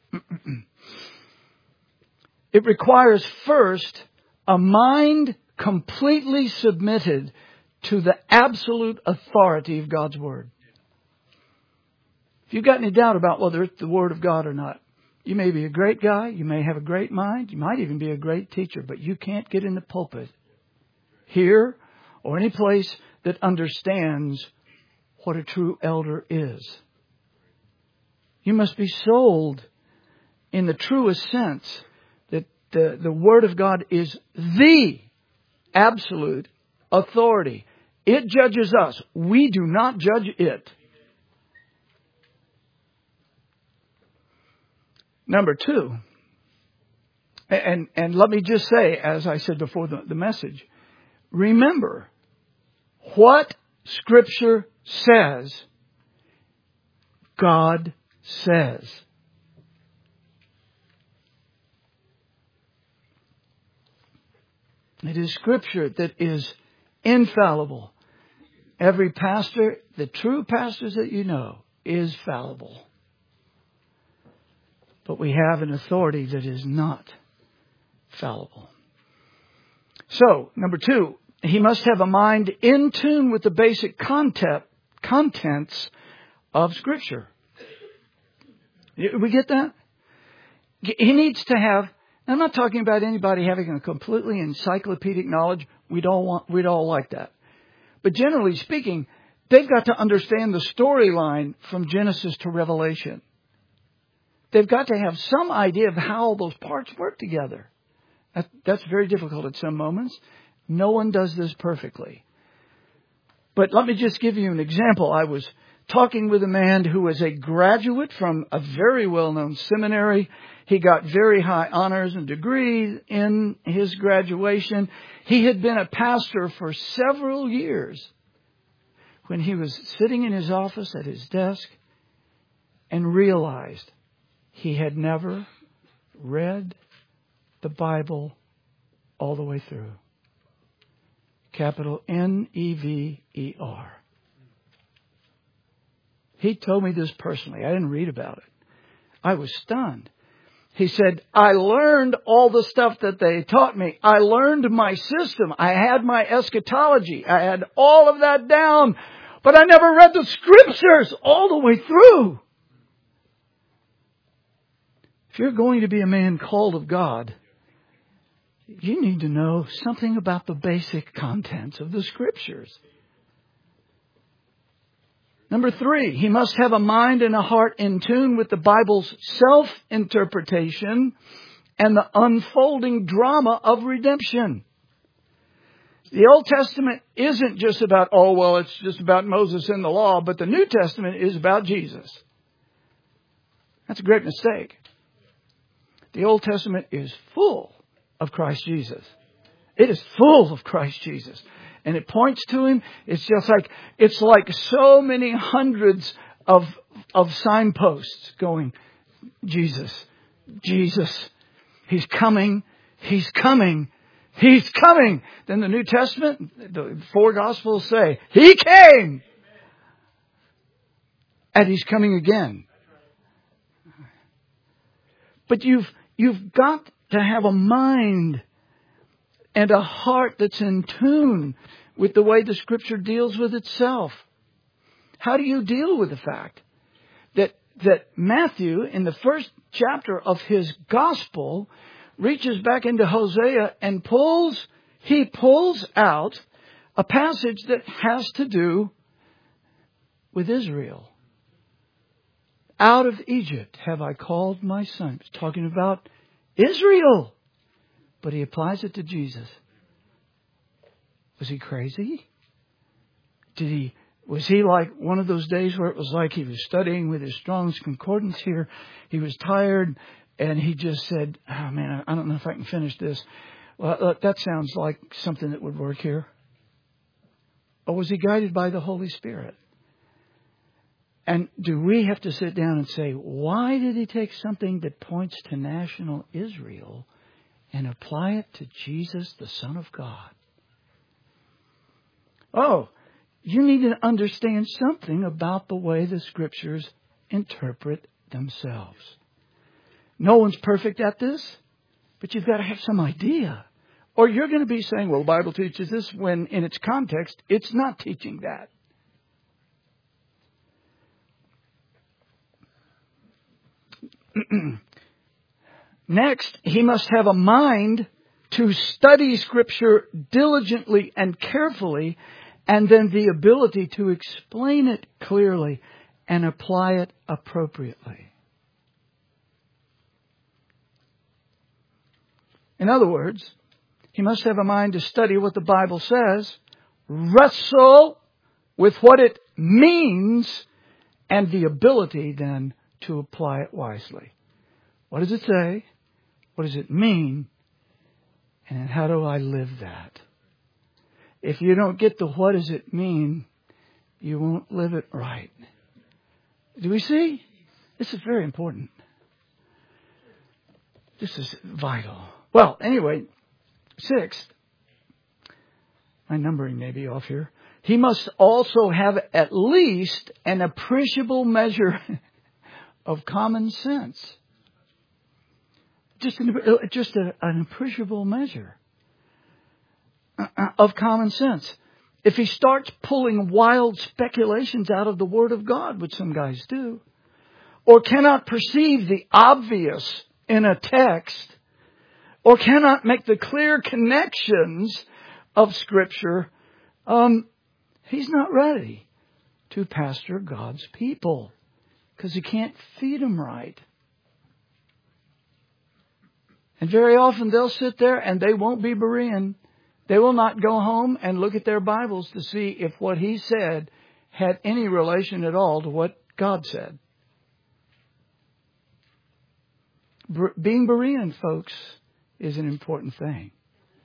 It requires first a mind completely submitted to the absolute authority of God's Word. If you've got any doubt about whether it's the Word of God or not, you may be a great guy, you may have a great mind, you might even be a great teacher, but you can't get in the pulpit here or any place that understands what a true elder is. You must be sold in the truest sense that the, the Word of God is the absolute authority. It judges us. We do not judge it. Number two, and, and let me just say, as I said before the, the message, remember what Scripture says, God says. It is Scripture that is infallible. Every pastor, the true pastors that you know, is fallible. But we have an authority that is not fallible. So, number two, he must have a mind in tune with the basic content, contents of Scripture. We get that? He needs to have, I'm not talking about anybody having a completely encyclopedic knowledge. We'd all want, we'd all like that. But generally speaking, they've got to understand the storyline from Genesis to Revelation. They've got to have some idea of how those parts work together. That, that's very difficult at some moments. No one does this perfectly. But let me just give you an example. I was talking with a man who was a graduate from a very well-known seminary. He got very high honors and degrees in his graduation. He had been a pastor for several years when he was sitting in his office at his desk and realized he had never read the Bible all the way through. Capital N E V E R. He told me this personally. I didn't read about it. I was stunned. He said, I learned all the stuff that they taught me. I learned my system. I had my eschatology. I had all of that down. But I never read the Scriptures all the way through. If you're going to be a man called of God, you need to know something about the basic contents of the Scriptures. Number three, he must have a mind and a heart in tune with the Bible's self-interpretation and the unfolding drama of redemption. The Old Testament isn't just about, oh, well, it's just about Moses and the law, but the New Testament is about Jesus. That's a great mistake. The Old Testament is full of Christ Jesus. It is full of Christ Jesus. And it points to Him. It's just like, it's like so many hundreds of, of signposts going, Jesus, Jesus, He's coming, He's coming, He's coming. Then the New Testament, the four Gospels say, He came. And He's coming again. But you've, you've got to have a mind and a heart that's in tune with the way the Scripture deals with itself. How do you deal with the fact that that Matthew, in the first chapter of his Gospel, reaches back into Hosea and pulls, he pulls out a passage that has to do with Israel. Out of Egypt have I called my son. He's talking about Israel. But he applies it to Jesus. Was he crazy? Did he, was he like one of those days where it was like he was studying with his Strong's Concordance here? He was tired and he just said, oh man, I don't know if I can finish this. Well, that sounds like something that would work here. Or was he guided by the Holy Spirit? And do we have to sit down and say, why did he take something that points to national Israel and apply it to Jesus, the Son of God? Oh, you need to understand something about the way the Scriptures interpret themselves. No one's perfect at this, but you've got to have some idea. Or you're going to be saying, well, the Bible teaches this, when in its context, it's not teaching that. Next, he must have a mind to study Scripture diligently and carefully, and then the ability to explain it clearly and apply it appropriately. In other words, he must have a mind to study what the Bible says, wrestle with what it means, and the ability then to apply it wisely. What does it say? What does it mean? And how do I live that? If you don't get the what does it mean, you won't live it right. Do we see? This is very important. This is vital. Well, anyway, sixth, my numbering may be off here. He must also have at least an appreciable measure of common sense. Just an, just a, an appreciable measure of common sense. If he starts pulling wild speculations out of the Word of God, which some guys do, or cannot perceive the obvious in a text, or cannot make the clear connections of Scripture, um, he's not ready to pastor God's people because he can't feed them right. And very often they'll sit there and they won't be Berean. They will not go home and look at their Bibles to see if what he said had any relation at all to what God said. Being Berean, folks, is an important thing.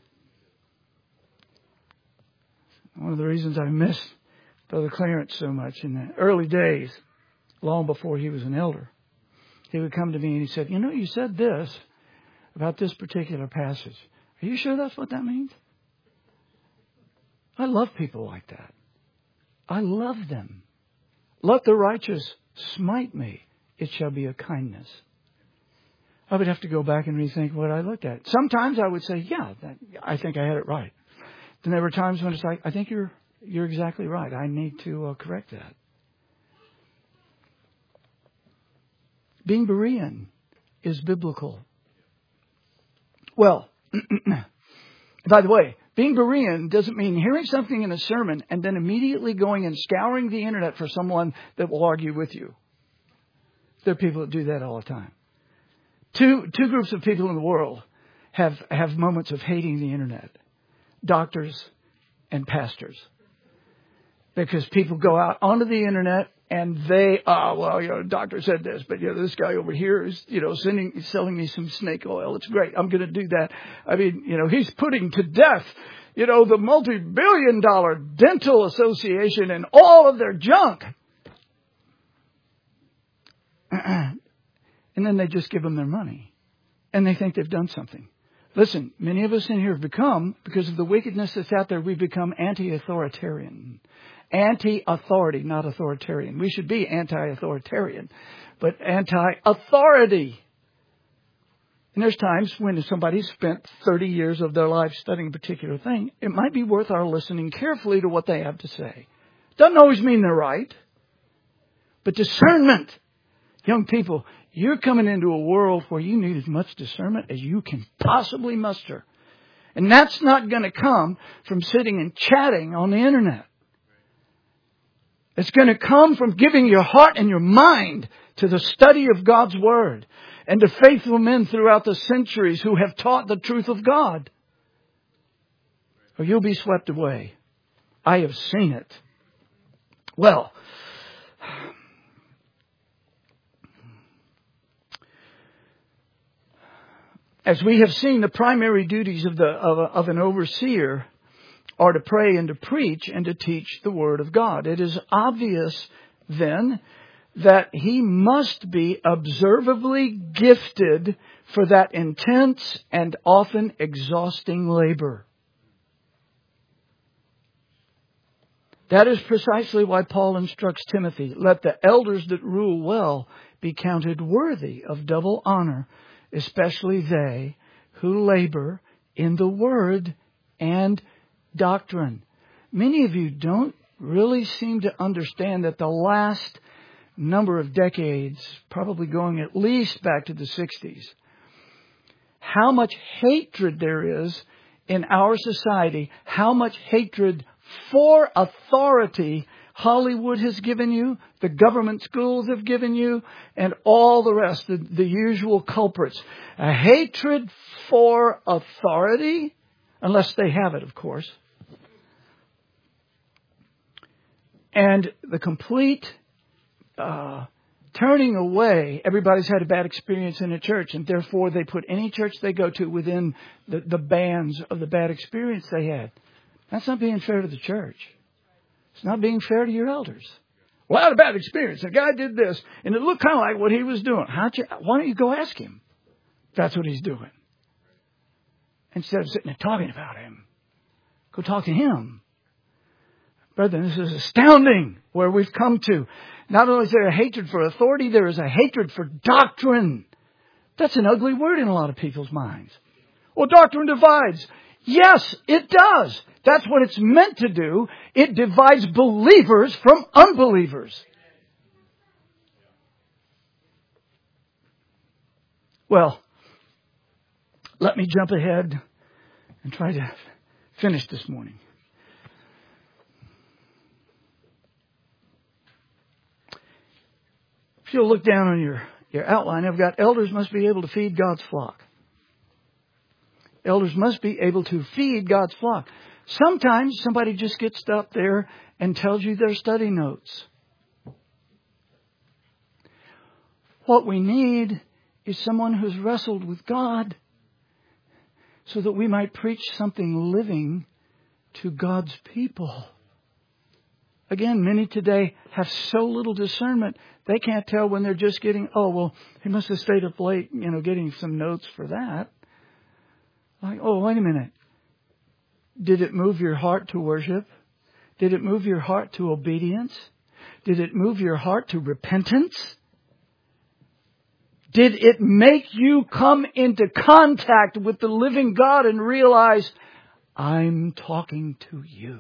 One of the reasons I miss Brother Clarence so much in the early days, long before he was an elder, he would come to me and he said, you know, you said this. about this particular passage. Are you sure that's what that means? I love people like that. I love them. Let the righteous smite me. It shall be a kindness. I would have to go back and rethink what I looked at. Sometimes I would say, yeah, that, I think I had it right. Then there were times when it's like, I think you're you're exactly right. I need to uh, correct that. Being Berean is biblical. Well, by the way, being Berean doesn't mean hearing something in a sermon and then immediately going and scouring the internet for someone that will argue with you. There are people that do that all the time. Two two groups of people in the world have, have moments of hating the internet. Doctors and pastors. Because people go out onto the internet and they, oh, well, you know, the doctor said this, but, you know, this guy over here is, you know, sending, selling me some snake oil. It's great. I'm going to do that. I mean, you know, he's putting to death, you know, the multi-billion dollar dental association and all of their junk. And then they just give them their money and they think they've done something. Listen, many of us in here have become, because of the wickedness that's out there, we've become anti-authoritarian. Anti-authority, not authoritarian. We should be anti-authoritarian, but anti-authority. And there's times when somebody's spent thirty years of their life studying a particular thing, it might be worth our listening carefully to what they have to say. Doesn't always mean they're right, but discernment. Young people, you're coming into a world where you need as much discernment as you can possibly muster. And that's not going to come from sitting and chatting on the internet. It's going to come from giving your heart and your mind to the study of God's Word and to faithful men throughout the centuries who have taught the truth of God. Or you'll be swept away. I have seen it. Well, as we have seen, the primary duties of the of, a, of an overseer are to pray and to preach and to teach the Word of God. It is obvious then that he must be observably gifted for that intense and often exhausting labor. That is precisely why Paul instructs Timothy, let the elders that rule well be counted worthy of double honor, especially they who labor in the Word and doctrine. Many of you don't really seem to understand that the last number of decades, probably going at least back to the sixties, how much hatred there is in our society, how much hatred for authority Hollywood has given you, the government schools have given you, and all the rest, the, the usual culprits. A hatred for authority, unless they have it, of course. And the complete uh, turning away. Everybody's had a bad experience in a church, and therefore they put any church they go to within the, the bands of the bad experience they had. That's not being fair to the church. It's not being fair to your elders. Well, I had a bad experience. The guy did this, and it looked kind of like what he was doing. How'd you, why don't you go ask him? That's what he's doing. Instead of sitting and talking about him, go talk to him. Brethren, this is astounding where we've come to. Not only is there a hatred for authority, there is a hatred for doctrine. That's an ugly word in a lot of people's minds. Well, doctrine divides. Yes, it does. That's what it's meant to do. It divides believers from unbelievers. Well, let me jump ahead and try to finish this morning. If you'll look down on your, your outline, I've got elders must be able to feed God's flock. Elders must be able to feed God's flock. Sometimes somebody just gets up there and tells you their study notes. What we need is someone who's wrestled with God so that we might preach something living to God's people. Again, many today have so little discernment, they can't tell when they're just getting, oh, well, he must have stayed up late, you know, getting some notes for that. Oh, wait a minute. Did it move your heart to worship? Did it move your heart to obedience? Did it move your heart to repentance? Did it make you come into contact with the living God and realize, I'm talking to you?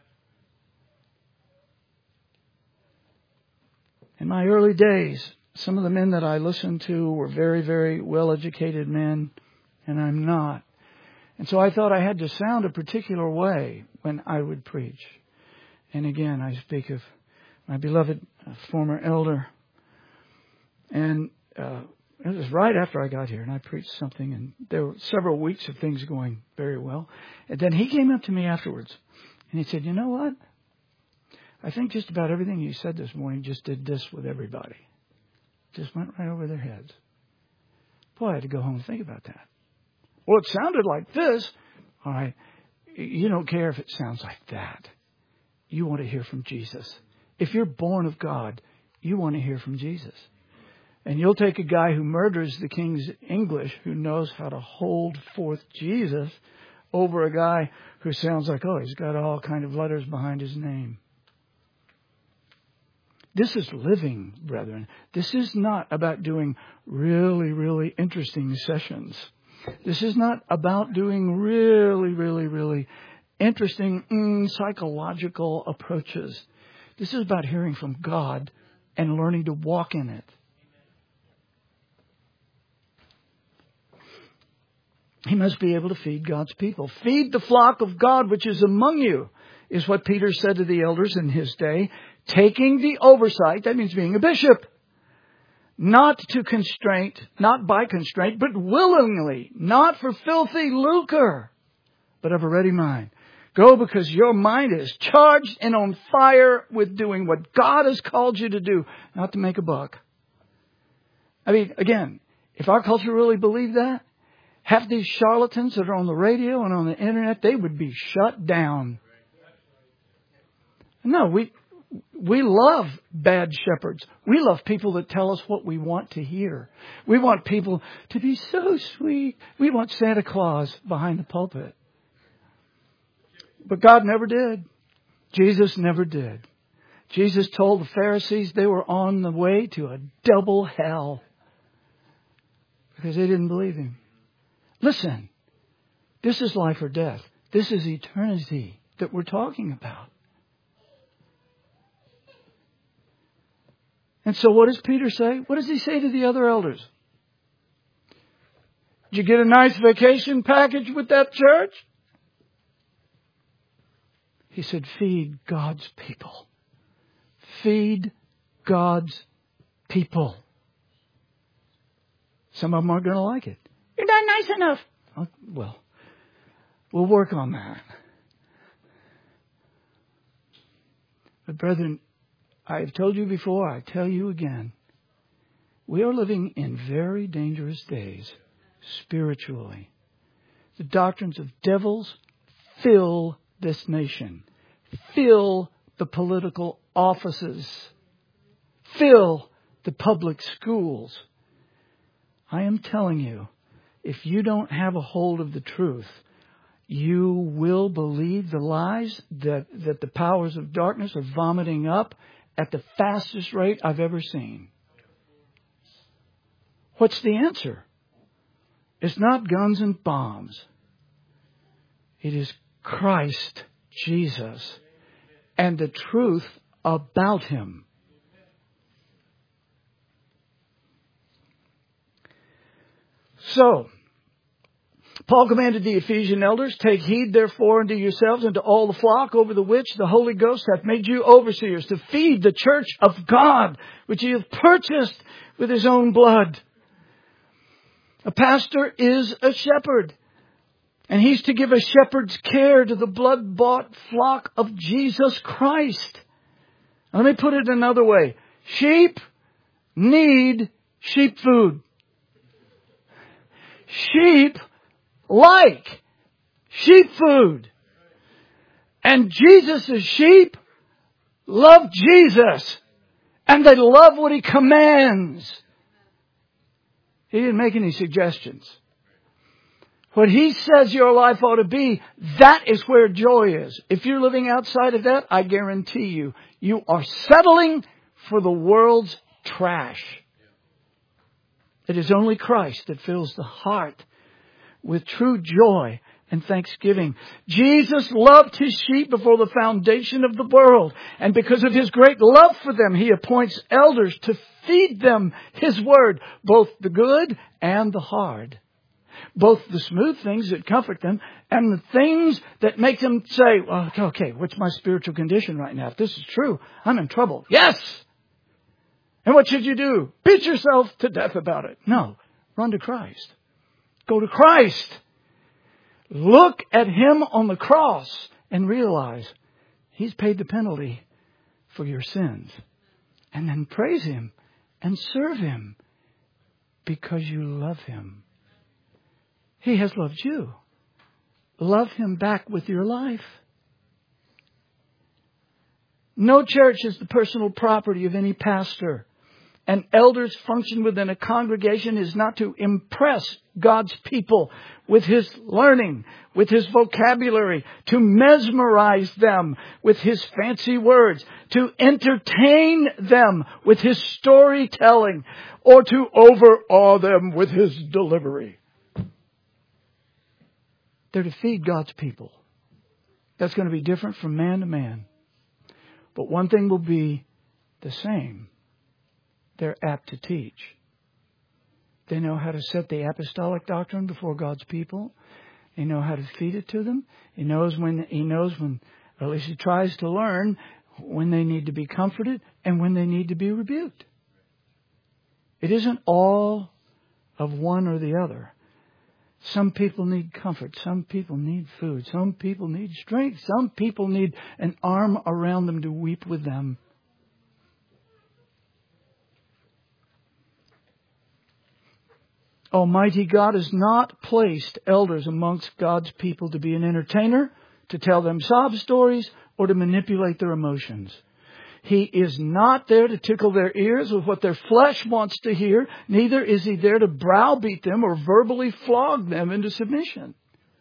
In my early days, some of the men that I listened to were very, very well-educated men, and I'm not. And so I thought I had to sound a particular way when I would preach. And again, I speak of my beloved former elder. And uh, it was right after I got here, and I preached something, and there were several weeks of things going very well. And then he came up to me afterwards, and he said, you know what? I think just about everything you said this morning just did this with everybody. Just went right over their heads. Boy, I had to go home and think about that. Well, it sounded like this. All right. You don't care if it sounds like that. You want to hear from Jesus. If you're born of God, you want to hear from Jesus. And you'll take a guy who murders the King's English, who knows how to hold forth Jesus, over a guy who sounds like, oh, he's got all kind of letters behind his name. This is living, brethren. This is not about doing really, really interesting sessions. This is not about doing really, really, really interesting mm, psychological approaches. This is about hearing from God and learning to walk in it. He must be able to feed God's people. Feed the flock of God which is among you, is what Peter said to the elders in his day. Taking the oversight, that means being a bishop. Not to constraint, not by constraint, but willingly. Not for filthy lucre, but of a ready mind. Go because your mind is charged and on fire with doing what God has called you to do, not to make a buck. I mean, again, if our culture really believed that, half these charlatans that are on the radio and on the internet, they would be shut down. No, we we love bad shepherds. We love people that tell us what we want to hear. We want people to be so sweet. We want Santa Claus behind the pulpit. But God never did. Jesus never did. Jesus told the Pharisees they were on the way to a double hell because they didn't believe Him. Listen, this is life or death. This is eternity that we're talking about. And so what does Peter say? What does he say to the other elders? Did you get a nice vacation package with that church? He said, feed God's people. Feed God's people. Some of them aren't going to like it. You're not nice enough. Oh, well, we'll work on that. But brethren, I have told you before, I tell you again, we are living in very dangerous days spiritually. The doctrines of devils fill this nation, fill the political offices, fill the public schools. I am telling you, if you don't have a hold of the truth, you will believe the lies that, that the powers of darkness are vomiting up at the fastest rate I've ever seen. What's the answer? It's not guns and bombs. It is Christ Jesus and the truth about Him. So, Paul commanded the Ephesian elders, take heed therefore unto yourselves and to all the flock over the which the Holy Ghost hath made you overseers, to feed the church of God, which He hath purchased with His own blood. A pastor is a shepherd, and he's to give a shepherd's care to the blood-bought flock of Jesus Christ. Now, let me put it another way. Sheep need sheep food. Sheep like sheep food. And Jesus' sheep love Jesus. And they love what He commands. He didn't make any suggestions. what He says your life ought to be, that is where joy is. If you're living outside of that, I guarantee you, you are settling for the world's trash. It is only Christ that fills the heart with true joy and thanksgiving. Jesus loved His sheep before the foundation of the world. And because of His great love for them, He appoints elders to feed them His word, both the good and the hard. Both the smooth things that comfort them and the things that make them say, well, okay, what's my spiritual condition right now? If this is true, I'm in trouble. Yes! And what should you do? Beat yourself to death about it. No. Run to Christ. Go to Christ. Look at Him on the cross and realize He's paid the penalty for your sins. And then praise Him and serve Him because you love Him. He has loved you. Love Him back with your life. No church is the personal property of any pastor. An elder's function within a congregation is not to impress God's people with his learning, with his vocabulary, to mesmerize them with his fancy words, to entertain them with his storytelling, or to overawe them with his delivery. They're to feed God's people. That's going to be different from man to man. But one thing will be the same. They're apt to teach. They know how to set the apostolic doctrine before God's people. They know how to feed it to them. He knows when, he knows when, or at least he tries to learn when they need to be comforted and when they need to be rebuked. It isn't all of one or the other. Some people need comfort. Some people need food. Some people need strength. Some people need an arm around them to weep with them. Almighty God has not placed elders amongst God's people to be an entertainer, to tell them sob stories, or to manipulate their emotions. He is not there to tickle their ears with what their flesh wants to hear. Neither is He there to browbeat them or verbally flog them into submission.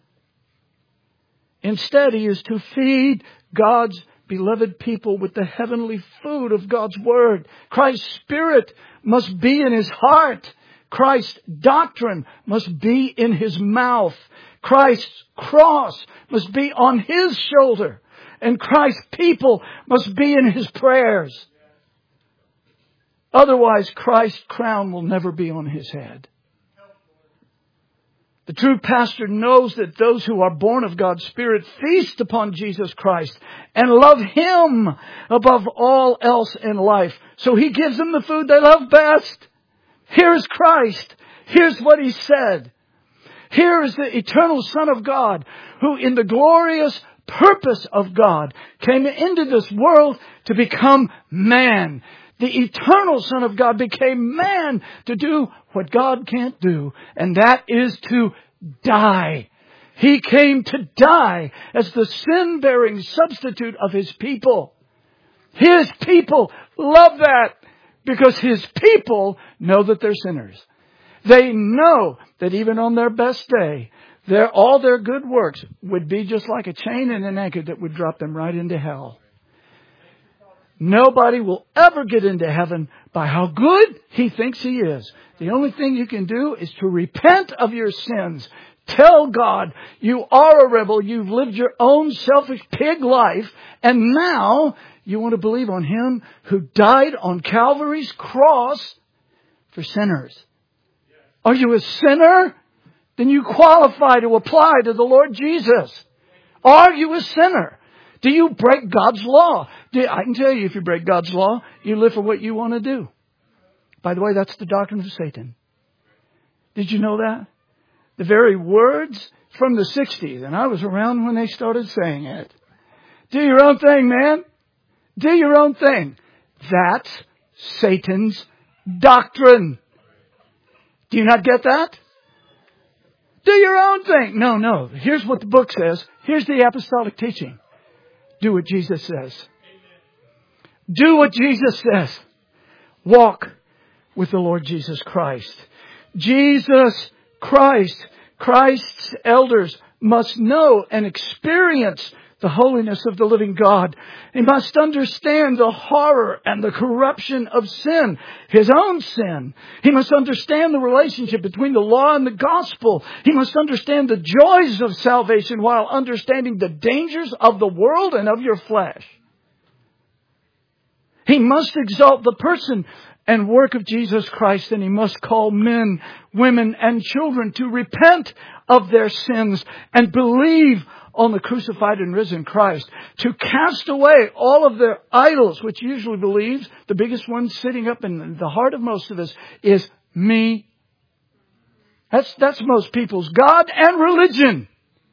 Instead, He is to feed God's beloved people with the heavenly food of God's Word. Christ's Spirit must be in His heart. Christ's doctrine must be in His mouth. Christ's cross must be on His shoulder. And Christ's people must be in His prayers. Otherwise, Christ's crown will never be on His head. The true pastor knows that those who are born of God's Spirit feast upon Jesus Christ and love Him above all else in life. So he gives them the food they love best. Here's Christ. Here's what He said. Here is the eternal Son of God, who in the glorious purpose of God came into this world to become man. The eternal Son of God became man to do what God can't do, and that is to die. He came to die as the sin-bearing substitute of His people. His people love that because His people know that they're sinners. They know that even on their best day, Their, all their good works would be just like a chain and an anchor that would drop them right into hell. Nobody will ever get into heaven by how good he thinks he is. The only thing you can do is to repent of your sins. Tell God you are a rebel. You've lived your own selfish pig life. And now you want to believe on Him who died on Calvary's cross for sinners. Are you a sinner? Then you qualify to apply to the Lord Jesus. Are you a sinner? Do you break God's law? Do, I can tell you, if you break God's law, you live for what you want to do. By the way, that's the doctrine of Satan. Did you know that? The very words from the sixties, and I was around when they started saying it. Do your own thing, man. Do your own thing. That's Satan's doctrine. Do you not get that? Do your own thing. No, no. Here's what the book says. Here's the apostolic teaching. Do what Jesus says. Do what Jesus says. Walk with the Lord Jesus Christ. Jesus Christ Christ's elders must know and experience the holiness of the living God. He must understand the horror and the corruption of sin, his own sin. He must understand the relationship between the law and the gospel. He must understand the joys of salvation while understanding the dangers of the world and of your flesh. He must exalt the person and work of Jesus Christ, and he must call men, women, and children to repent of their sins and believe on the crucified and risen Christ, to cast away all of their idols, which usually believes, the biggest one sitting up in the heart of most of us, is me. That's, that's most people's God and religion.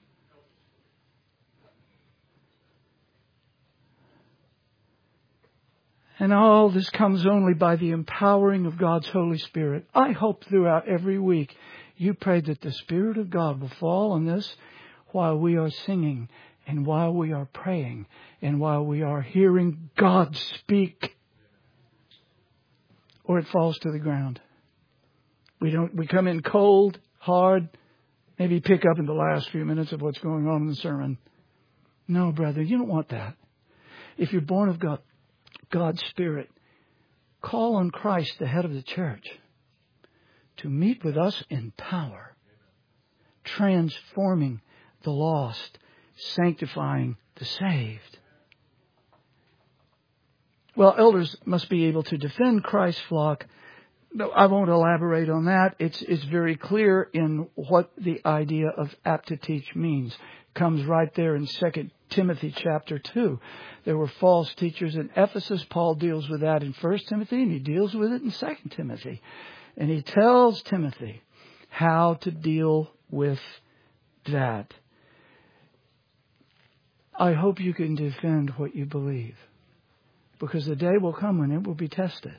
And all this comes only by the empowering of God's Holy Spirit. I hope throughout every week you pray that the Spirit of God will fall on this while we are singing and while we are praying and while we are hearing God speak. Or it falls to the ground. We don't, we come in cold, hard, maybe pick up in the last few minutes of what's going on in the sermon. No, brother, you don't want that. If you're born of God, God's Spirit, call on Christ, the head of the church, to meet with us in power, transforming the lost, sanctifying the saved. Well, elders must be able to defend Christ's flock. No, I won't elaborate on that. It's, it's very clear in what the idea of apt to teach means. It comes right there in Second Timothy chapter two. There were false teachers in Ephesus. Paul deals with that in First Timothy, and he deals with it in Second Timothy. And he tells Timothy how to deal with that. I hope you can defend what you believe, because the day will come when it will be tested.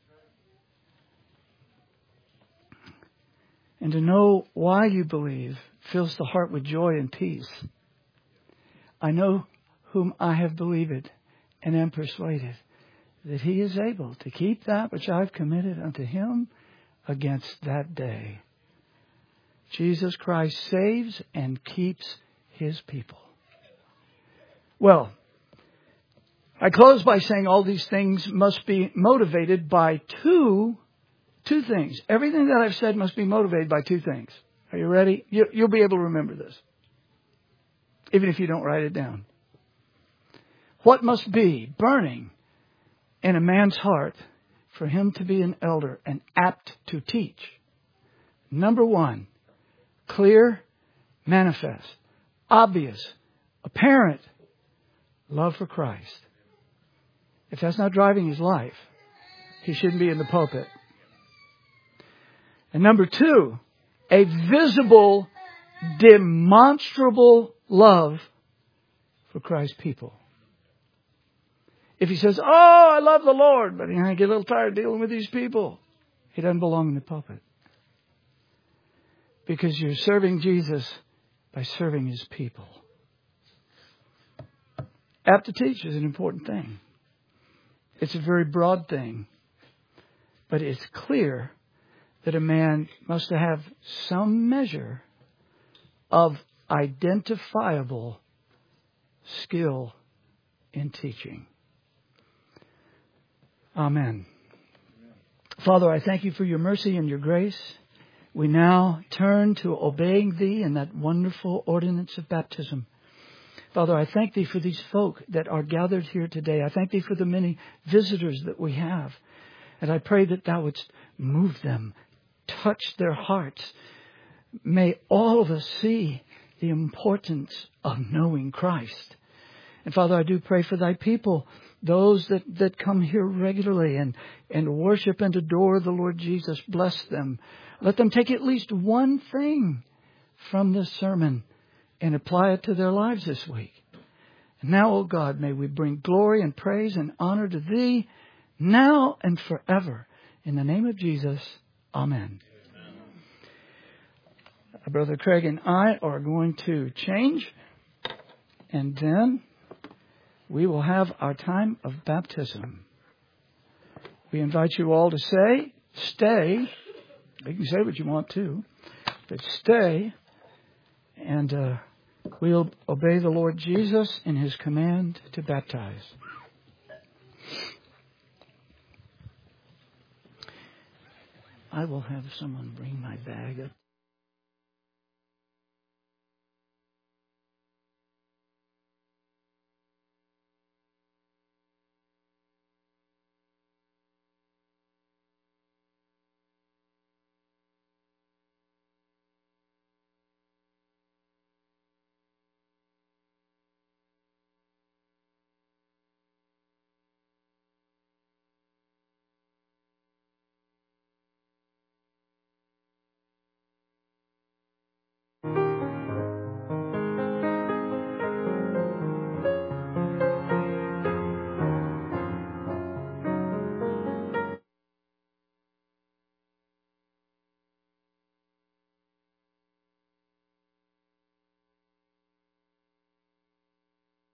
And to know why you believe fills the heart with joy and peace. I know whom I have believed and am persuaded that he is able to keep that which I've committed unto him against that day. Jesus Christ saves and keeps his people. Well, I close by saying all these things must be motivated by two, two things. Everything that I've said must be motivated by two things. Are you ready? You, you'll be able to remember this, even if you don't write it down. What must be burning in a man's heart for him to be an elder and apt to teach? Number one, clear, manifest, obvious, apparent love for Christ. If that's not driving his life, he shouldn't be in the pulpit. And number two, a visible, demonstrable love for Christ's people. If he says, oh, I love the Lord, but I get a little tired dealing with these people, he doesn't belong in the pulpit. Because you're serving Jesus by serving his people. Apt to teach is an important thing. It's a very broad thing. But it's clear that a man must have some measure of identifiable skill in teaching. Amen. Father, I thank you for your mercy and your grace. We now turn to obeying thee in that wonderful ordinance of baptism. Father, I thank thee for these folk that are gathered here today. I thank thee for the many visitors that we have. And I pray that thou wouldst move them, touch their hearts. May all of us see the importance of knowing Christ. And Father, I do pray for thy people, those that, that come here regularly and, and worship and adore the Lord Jesus. Bless them. Let them take at least one thing from this sermon and apply it to their lives this week. And now, O God, may we bring glory and praise and honor to thee now and forever. In the name of Jesus, amen. Amen. Brother Craig and I are going to change, and then we will have our time of baptism. We invite you all to say, stay. You can say what you want to, but stay And uh, we'll obey the Lord Jesus in His command to baptize. I will have someone bring my bag up.